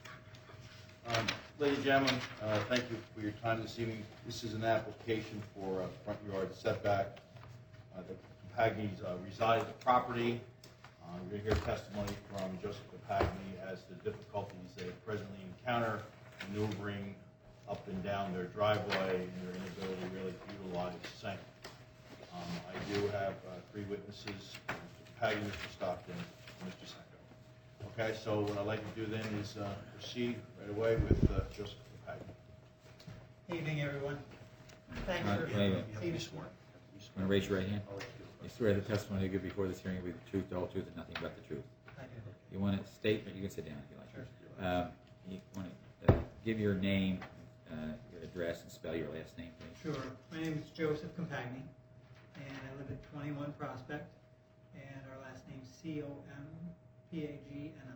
Um, Ladies and gentlemen, uh, thank you for your time this evening. This is an application for a front yard setback. Uh, The Pagnies uh, reside at the property. Uh, We're going to hear testimony from Joseph Pagny as to difficulties they presently encounter maneuvering up and down their driveway and their inability really to utilize the same. Um, I do have uh, three witnesses, Mister Pagny, Mister Stockton, and Mister Sacco. Okay, so what I'd like to do then is uh, proceed right away with uh, Joseph Pagny. Evening, everyone. Thanks Uh, for wait a minute. being sworn. Want to raise your right hand? You swear the testimony you give before this hearing will be the truth, the whole truth, and nothing but the truth. I do. You want to state, you can sit down if you like. Um, You want to give your name, uh, your address, and spell your last name, please. Sure. My name is Joseph Compagnie, and I live at twenty-one Prospect, and our last name's C O M P A G N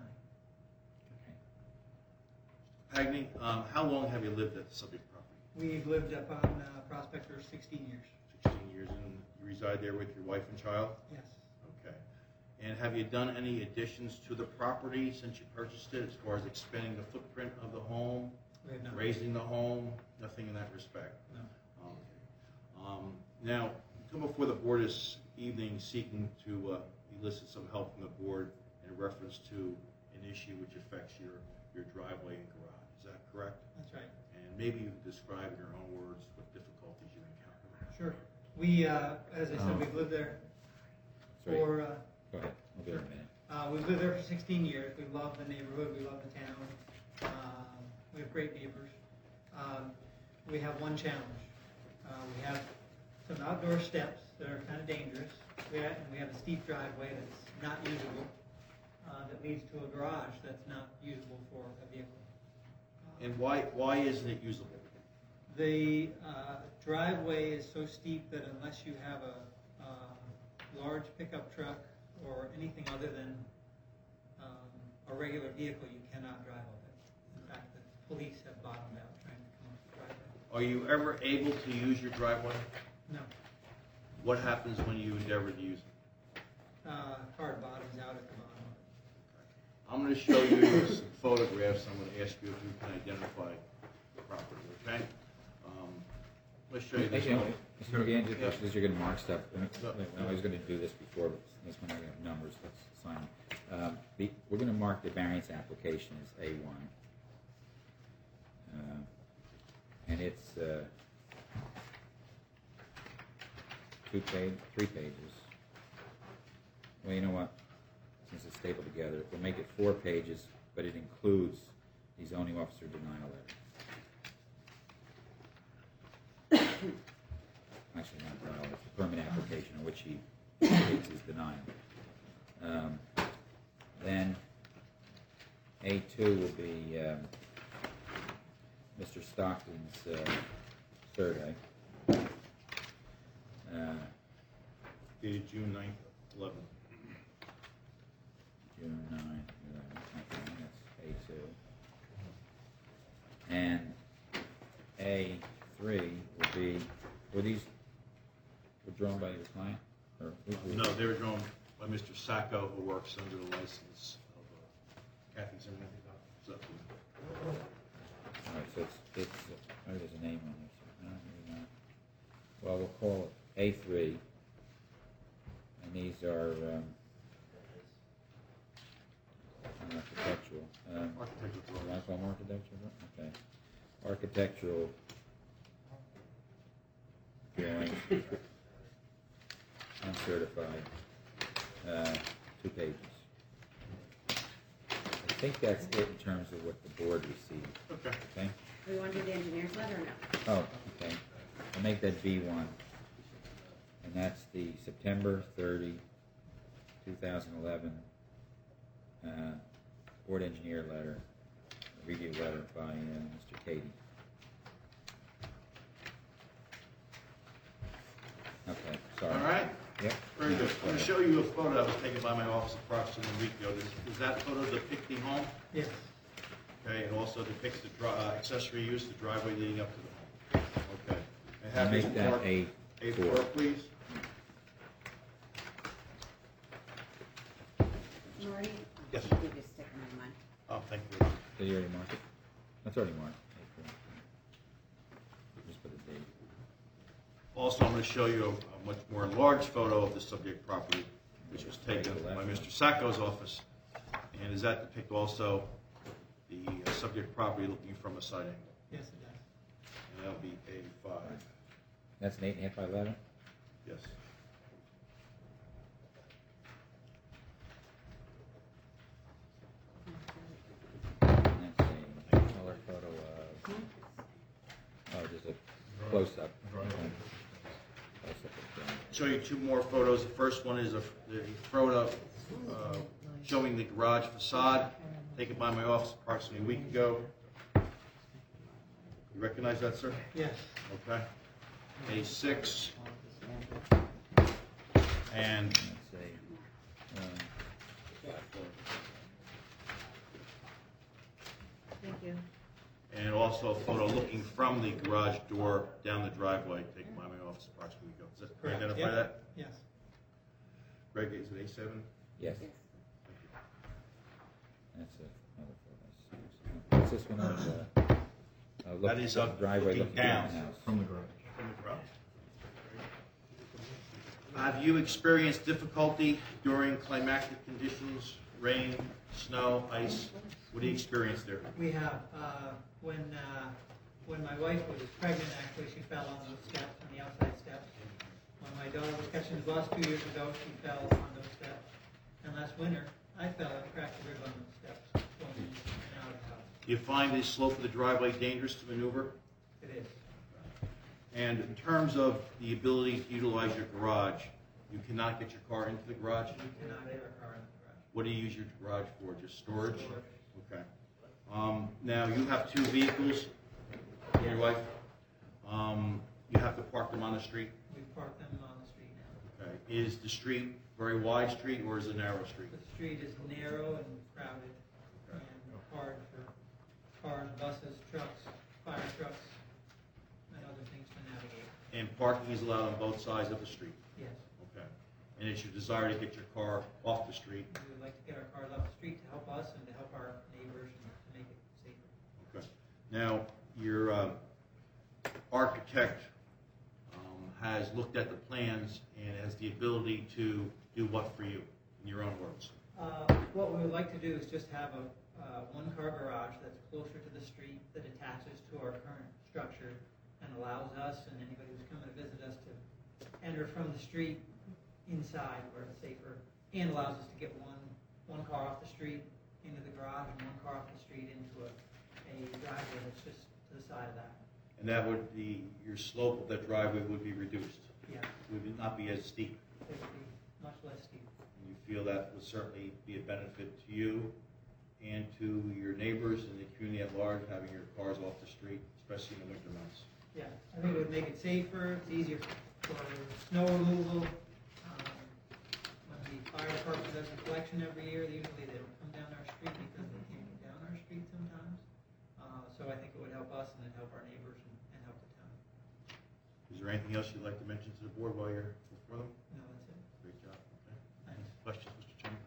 I. Okay. Pagny, um, how long have you lived at the subject property? We've lived up on uh, Prospect for sixteen years. sixteen years, and you reside there with your wife and child? Yes. Okay. And have you done any additions to the property since you purchased it, as far as expanding the footprint of the home, We have not. raising the home, nothing in that respect? No. Okay. Um, Now, you come before the board this evening seeking to uh, elicit some help from the board in reference to an issue which affects your, your driveway and garage. Is that correct? That's right. And maybe you can describe in your own words what difficulties you encounter. Sure. We, uh, as I said, Um, we've lived there Sorry. for, uh, Go ahead. We'll give it a minute. uh, we've lived there for sixteen years. We love the neighborhood. We love the town. Um, we have great neighbors. Um, we have one challenge. Uh, we have some outdoor steps that are kind of dangerous. We have, and we have a steep driveway that's not usable, uh, that leads to a garage that's not usable for a vehicle. Uh, And why, why isn't it usable? The uh, driveway is so steep that unless you have a, uh, large pickup truck or anything other than um, a regular vehicle, you cannot drive up it. In fact, the police have bottomed out trying to come up the driveway. Are Are you ever able to use your driveway? No. What happens when you endeavor to use it? Uh, hard bottoms out at the bottom. I'm going to show you some photographs. I'm going to ask you if you can identify the property, okay? Um, let's show you this Hey, you know, one. Mister McGann, just Yeah. because you're going to mark stuff, I mean, No. I was going to do this before, but this one I have numbers, let's sign it. Um, the, we're going to mark the variance application as A one. Uh, and it's uh, two page, three pages. Well, you know what? Since it's stapled together, we'll make it four pages, but it includes the zoning officer denial letter. Actually, not denial, it's a permit application in which he states his denial. Um, then A two will be um, Mister Stockton's uh, survey. Uh, Dated June ninth, eleven. June ninth, okay, that's A two. And A three will be, were these, were drawn by your client? Or who- who- No, they were drawn by Mister Sacco, who works under the license of uh, Kathy Zimmerman. So, All right, so it's, it's, uh, oh, there's a name on there, so, no, maybe not. Well, we'll call it A three, and these are, um, architectural, um, Architectural do drawings. I call them architectural? Okay. Architectural drawings, uncertified, uh, two pages. I think that's it in terms of what the board received, Okay. okay? Do we want to do the engineer's letter or no? Oh, okay. I'll make that B one. And that's the September thirtieth, two thousand eleven, uh, board engineer letter, review letter by uh, Mister Cady. Okay, sorry. All right. Yep. Very good. I'm going to show you a photo that was taken by my office approximately a week ago. Is, is that photo depicting home? Yes. Okay, it also depicts the dri- uh, accessory use, the driveway leading up to the home. Okay. And I'll have make this that marked A A four. four, please. Marty? Yes. You can just stick them in mine. Oh, thank you. Did you already mark it? That's already marked. A four. Just put a date. Also, I'm going to show you a, a much more enlarged photo of the subject property, which was taken by Mister Sacco's office. And does that depict also the uh, subject property looking from a side angle? Yes, it does. And that'll be A five. That's an eight and a half by eleven? Yes. And that's a color photo of, oh, just a close-up. Drawing. Close-up of drawing. Show you two more photos. The first one is a, the photo uh, showing the garage facade taken by my office approximately a week ago. You recognize that, sir? Yes. Okay. A six. And Let's see. Um, Thank you. and also a photo looking from the garage door down the driveway taken by my office approximately a week ago. Does that Correct. identify Yep. that? Yes. Greg, is it A seven? Yes, Yes. that's a, another photo. What's this one of, uh, uh, look- That is of driveway looking looking down the down. house? From the garage. From the garage. Have you experienced difficulty during climactic conditions, rain, snow, ice? What do you experience there? We have, uh, when, uh, when my wife was pregnant, actually, she fell on those steps, on the outside steps. When my daughter was catching the bus two years ago, she fell on those steps. And last winter, I fell and cracked a rib on those steps, going in and out of the house. Do you find the slope of the driveway dangerous to maneuver? It is. And in terms of the ability to utilize your garage, you cannot get your car into the garage? We cannot get our car in the garage. What do you use your garage for? Just storage? Storage. Okay. Um, now, you have two vehicles, you and your wife. Um, you have to park them on the street? We park them on the street now. Okay. Is the street very wide street or is it a narrow street? The street is narrow and crowded and hard for cars, buses, trucks, fire trucks, And parking is allowed on both sides of the street? Yes. Okay. And it's your desire to get your car off the street? We would like to get our cars off the street to help us and to help our neighbors and to make it safer. Okay. Now, your uh, architect um, has looked at the plans and has the ability to do what for you, in your own words? Uh, What we would like to do is just have a uh, one-car garage that's closer to the street that attaches to our current structure and allows us and anybody who's coming to visit us to enter from the street inside where it's safer, and allows us to get one, one car off the street into the garage and one car off the street into a, a driveway that's just to the side of that. And that would be, your slope of that driveway would be reduced? Yeah, Would it not be as steep? it would be much less steep. And you feel that would certainly be a benefit to you and to your neighbors and the community at large, having your cars off the street, especially in the winter months? Yeah, I think it would make it safer, it's easier for snow removal. Um, When the fire department does a collection every year, usually they don't come down our street because they can't get down our street sometimes. Uh, So I think it would help us and it'd help our neighbors and and help the town. Is there anything else you'd like to mention to the board while you're before them? No, that's it. Great job. Okay. Thanks. Questions, Mister Chairman?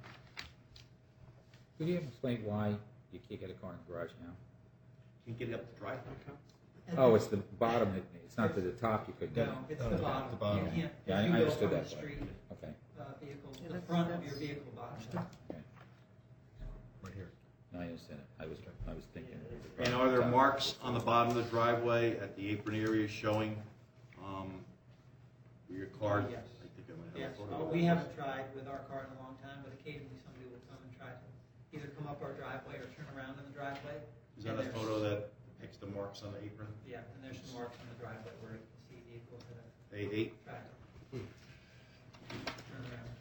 Could you explain why you can't get a car in the garage now? Can you get it up the driveway? Oh, it's the bottom, it- it's not to the top you couldn't get it. No, it's Oh, the the bottom. bottom. You can't, Yeah, I- if you I go understood from the that part. street, Okay, uh, vehicle, Yeah, the that's- front of your that's- vehicle bottom. okay. Right here. No, I understand it. I was, I was thinking. And are there marks on the bottom of the driveway at the apron area showing um, where your car? Yes. I think I might Yes, have a photo. uh, of we that. haven't tried with our car in a long time, but occasionally somebody will come and try to either come up our driveway or turn around in the driveway. Is that And a there's- photo that depicts the marks on the apron? Yeah, and there's some marks on the driveway where you can see vehicles that A eight. have tried to turn around.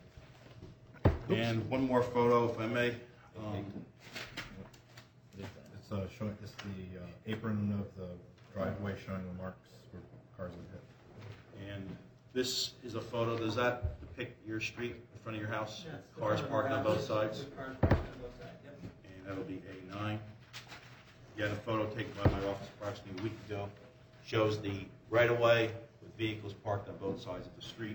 And one more photo, if I may. Um, What is that? It's uh, showing, it's the uh, apron of the driveway showing the marks where cars have hit. And this is a photo, does that depict your street in front of your house? That's the Cars front of our parked on house. both sides? There's cars parked on both sides, yep. And that'll be A nine. You had a photo taken by my office approximately a week ago. Shows the right-of-way with vehicles parked on both sides of the street.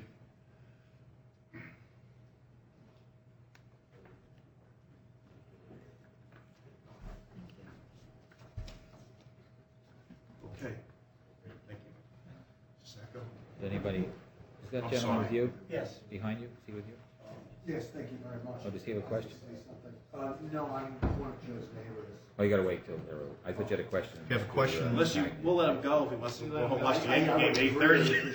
Okay. Thank you. Sacco? Is anybody, is that I'm gentleman with sorry. you, Yes. behind you? Is he with you? Yes, thank you very much. Oh, does he have a question? Say something. Uh, no, I'm one of Joe's neighbors. Oh, you gotta wait till, they're- I thought you had a question. If you have a question- Unless you, we'll let him go if he wants to go home, watch the Yankee game at eight thirty. You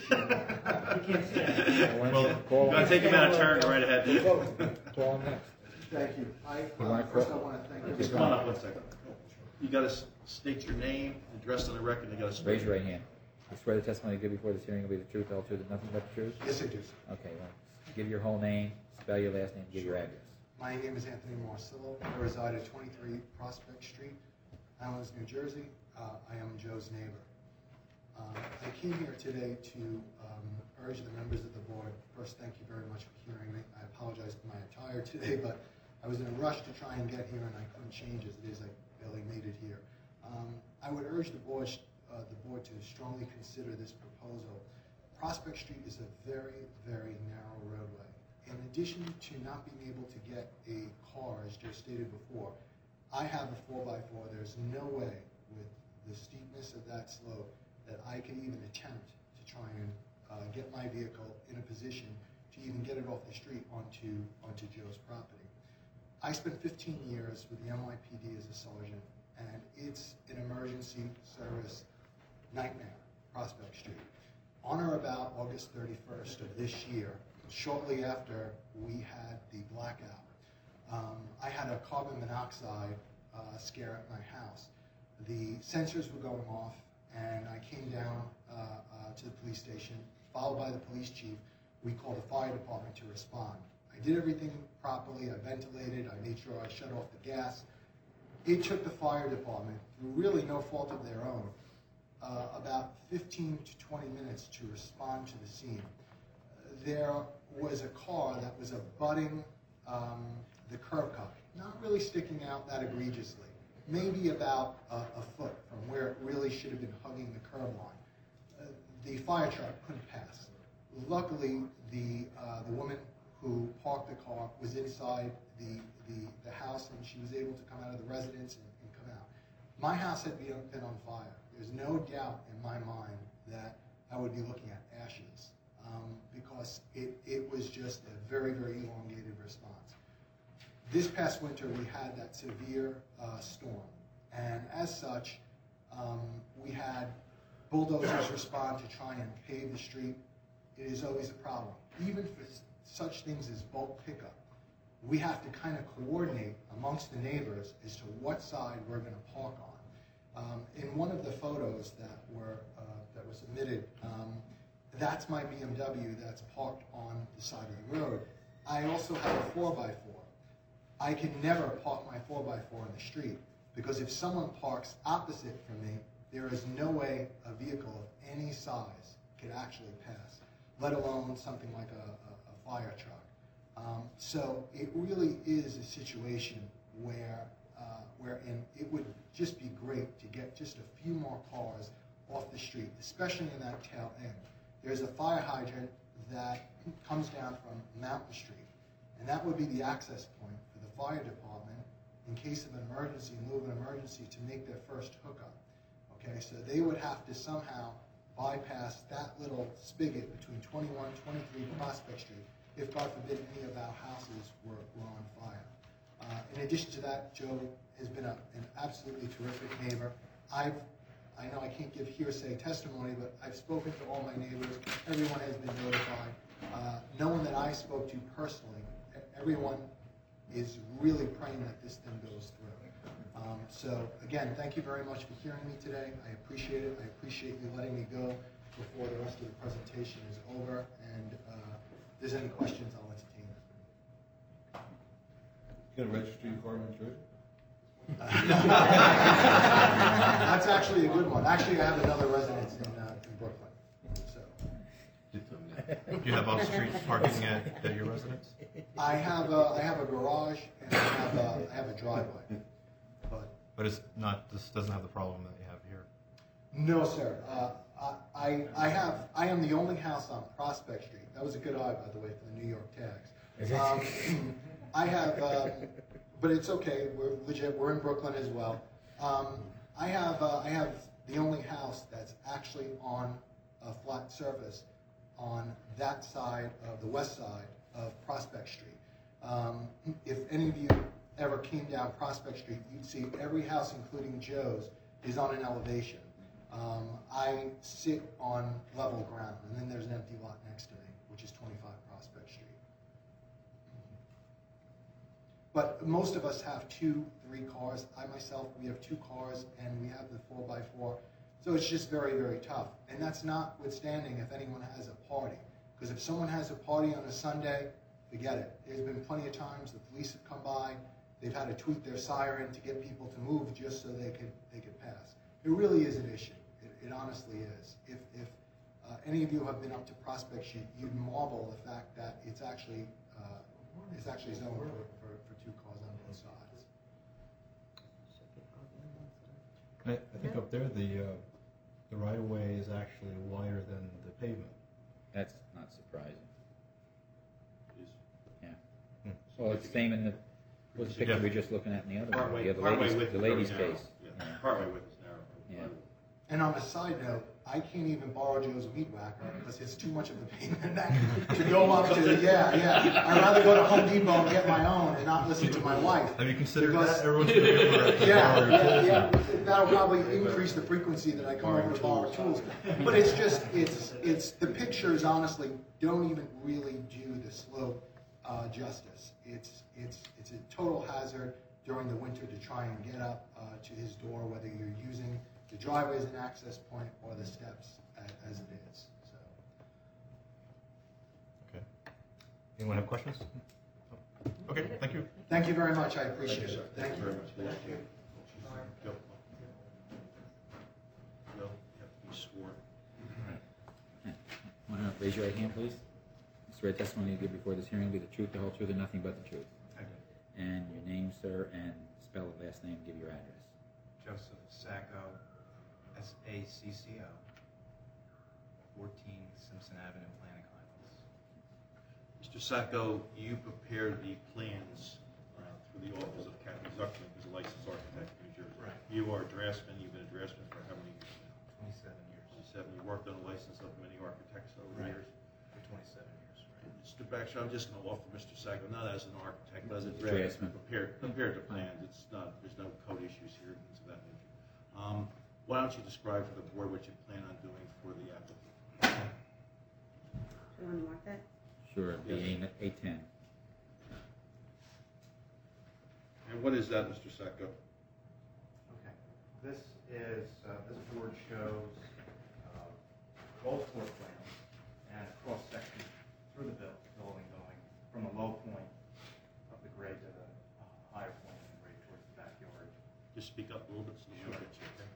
can't say. Well, Well, call, You wanna take him out of turn, go right ahead. call him next. Thank you. I, You uh, wanna first I call- want to thank Just you. come on up one second. You gotta s- state your name, address on the record, and you gotta. state- Raise your right hand. You swear the testimony you give before this hearing will be the truth, the whole truth, and nothing but the truth? Yes, I do. Okay, well, give your whole name, spell your last name, give your address. My name is Anthony Marcillo. I reside at twenty-three Prospect Street, Allen's, New Jersey. Uh, I am Joe's neighbor. Uh, I came here today to um, urge the members of the board, first, thank you very much for hearing me. I apologize for my attire today, but I was in a rush to try and get here, and I couldn't change as it is. I barely made it here. Um, I would urge the board, uh, the board to strongly consider this proposal. Prospect Street is a very, very narrow roadway. In addition to not being able to get a car, as Joe stated before, I have a four by four. There's no way with the steepness of that slope that I could even attempt to try and uh, get my vehicle in a position to even get it off the street onto, onto Joe's property. I spent fifteen years with the N Y P D as a sergeant, and it's an emergency service nightmare, Prospect Street. On or about August thirty-first of this year, shortly after we had the blackout, um, I had a carbon monoxide uh, scare at my house. The sensors were going off, and I came down uh, uh, to the police station, followed by the police chief. We called the fire department to respond. I did everything properly. I ventilated. I made sure I shut off the gas. It took the fire department, through really no fault of their own, uh, about fifteen to twenty minutes to respond to the scene. There was a car that was abutting um, the curb cut, not really sticking out that egregiously, maybe about a, a foot from where it really should have been hugging the curb line. Uh, the fire truck couldn't pass. Luckily, the uh, the woman who parked the car was inside the, the, the house, and she was able to come out of the residence and, and come out. My house had been, been on fire. There's no doubt in my mind that I would be looking at ashes um, because it, it was just a very, very elongated response. This past winter, we had that severe uh, storm, and as such, um, we had bulldozers respond to try and pave the street. It is always a problem. Even for such things as bulk pickup, we have to kind of coordinate amongst the neighbors as to what side we're going to park on. Um, in one of the photos that were uh, that was submitted, um, that's my B M W that's parked on the side of the road. I also have a four by four. I can never park my four by four in the street because if someone parks opposite from me, there is no way a vehicle of any size could actually pass, let alone something like a, a, a fire truck. Um, so it really is a situation where, uh, wherein it would just be great to get just a few more cars off the street, especially in that tail end. There's a fire hydrant that comes down from Mountain Street, and that would be the access point for the fire department in case of an emergency, in lieu of an emergency, to make their first hookup. Okay, so they would have to somehow bypass that little spigot between twenty-one, twenty-three Prospect Street if, God forbid, any of our houses were, were on fire. Uh, in addition to that, Joe has been a, an absolutely terrific neighbor. I've, I know I can't give hearsay testimony, but I've spoken to all my neighbors. Everyone has been notified. Uh, no one that I spoke to personally, everyone is really praying that this thing goes through. Um, so, again, thank you very much for hearing me today. I appreciate it. I appreciate you letting me go before the rest of the presentation is over. And uh, if there's any questions, I'll entertain them. You got a registry car in New Jersey? That's actually a good one. Actually, I have another residence in, uh, in Brooklyn. So. Do you have off-street parking at, at your residence? I have a, I have a garage and I have a, I have a driveway. But, But it's not. This doesn't have the problem that you have here. no, sir. Uh, I, I have I am the only house on Prospect Street. That was a good eye, by the way, for the New York tags. Um, I have, um, but it's okay. We're legit. We're in Brooklyn as well. Um, I have uh, I have the only house that's actually on a flat surface on that side of the west side of Prospect Street. Um, if any of you ever came down Prospect Street, you'd see every house, including Joe's, is on an elevation. Um, I sit on level ground, and then there's an empty lot next to me, which is twenty-five Prospect Street. But most of us have two, three cars. I myself, we have two cars, and we have the four by four. So it's just very, very tough. And that's notwithstanding if anyone has a party. Because if someone has a party on a Sunday, forget it. There's been plenty of times the police have come by. They've had to tweak their siren to get people to move just so they could they could pass. It really is an issue. It, it honestly is. If, if uh, any of you have been up to Prospect Street, you'd marvel the fact that it's actually uh, it's actually zoned for, for, for two cars on both sides. I, I think up there the uh, the right of way is actually wider than the pavement. That's not surprising. Is- Yeah. Hmm. Well, it's same in the, what's the picture we were just looking at in the other one? Partway, Yeah, the partway ladies, width the is very ladies' narrow. case. Yeah, Yeah. partway width is narrow. Yeah. And on a side note, I can't even borrow Joe's weed whacker because it's too much of the payment that to go up to. Yeah, yeah. I'd rather go to Home Depot and get my own and not listen to my wife. Have you considered Because- that? Everyone's going to be able to Yeah, borrow your yeah, tools yeah. now. That'll probably increase the frequency that I come over to borrow tools. But it's just, it's, it's the pictures honestly don't even really do the slope uh, justice. It's, it's, it's a total hazard during the winter to try and get up uh, to his door, whether you're using the driveway as an access point or the steps as, as it is. So. Okay. Anyone have questions? Okay, thank you. Thank you very much. I appreciate it. Thank you. very much. Thank you. Joe. Joe, you have to be sworn. Want to raise your right hand, please? Swear testimony you give before this hearing will be the truth, the whole truth, and nothing but the truth. I do. And your name, sir, and spell the last name, give your address. Joseph Sacco, S A C C O, fourteen Simpson Avenue, Planning Highlands. Mister Sacco, you prepared the plans uh, through the office of Kathy Zuckman, who's a licensed architect in New Jersey. Right. You are a draftsman. You've been a draftsman for how many years now? twenty-seven years. twenty-seven. You worked on the license of many architects over the Right. years. For twenty-seven years, right. Mister Baxter, I'm just going to offer Mister Sacco, not as an architect, but as a Draftsman. draftsman, prepared, prepared the plans. It's not, there's no code issues here, things of that nature. Um, why don't you describe to the board what you plan on doing for the applicant? Do you want to mark that? Sure, it'd be A ten. And what is that, Mister Sacco? Okay. This is, uh, this board shows uh, both floor plans and a cross-section through the buil- building going from the low point of the grade to the uh, higher point of the grade towards the backyard. Just speak up a little bit so the board gets you, okay?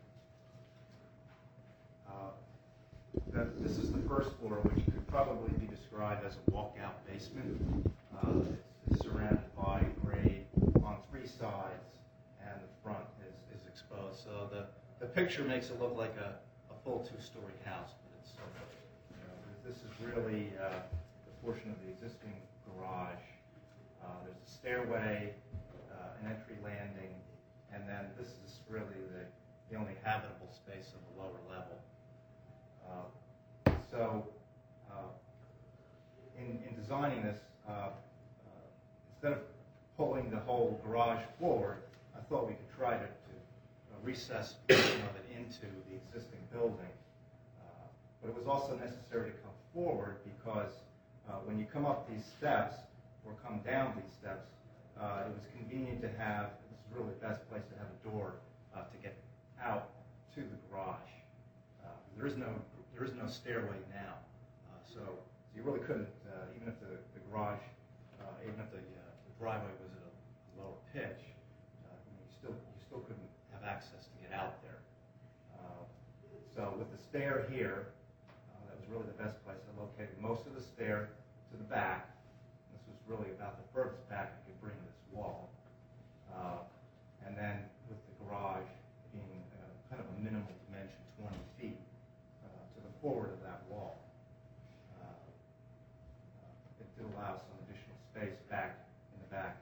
Uh, the- This is the first floor, which could probably be described as a walkout basement. Uh, It's it's surrounded by grade on three sides, and the front is is exposed. So the the picture makes it look like a a full two-story house, but it's, uh, you know, this is really uh, the portion of the existing garage. Uh, There's a stairway, uh, an entry landing, and then this is really the the only habitable space on the lower level. Uh, So, uh, in, in designing this, uh, uh, instead of pulling the whole garage forward, I thought we could try to, to uh, recess a portion of it into the existing building. Uh, But it was also necessary to come forward because uh, when you come up these steps or come down these steps, uh, it was convenient to have, this is really the best place to have a door uh, to get out to the garage. Uh, There is no There is no stairway now, uh, so you really couldn't, uh, even if the, the garage, uh, even if the, uh, the driveway was at a lower pitch, uh, you still you still couldn't have access to get out there. Uh, so with the stair here, uh, that was really the best place. I located most of the stair to the back. This was really about the furthest back I could bring this wall, uh, and then with the garage being uh, kind of a minimal dimension, twenty feet. Forward of that wall. Uh, uh, it did allow some additional space back in the back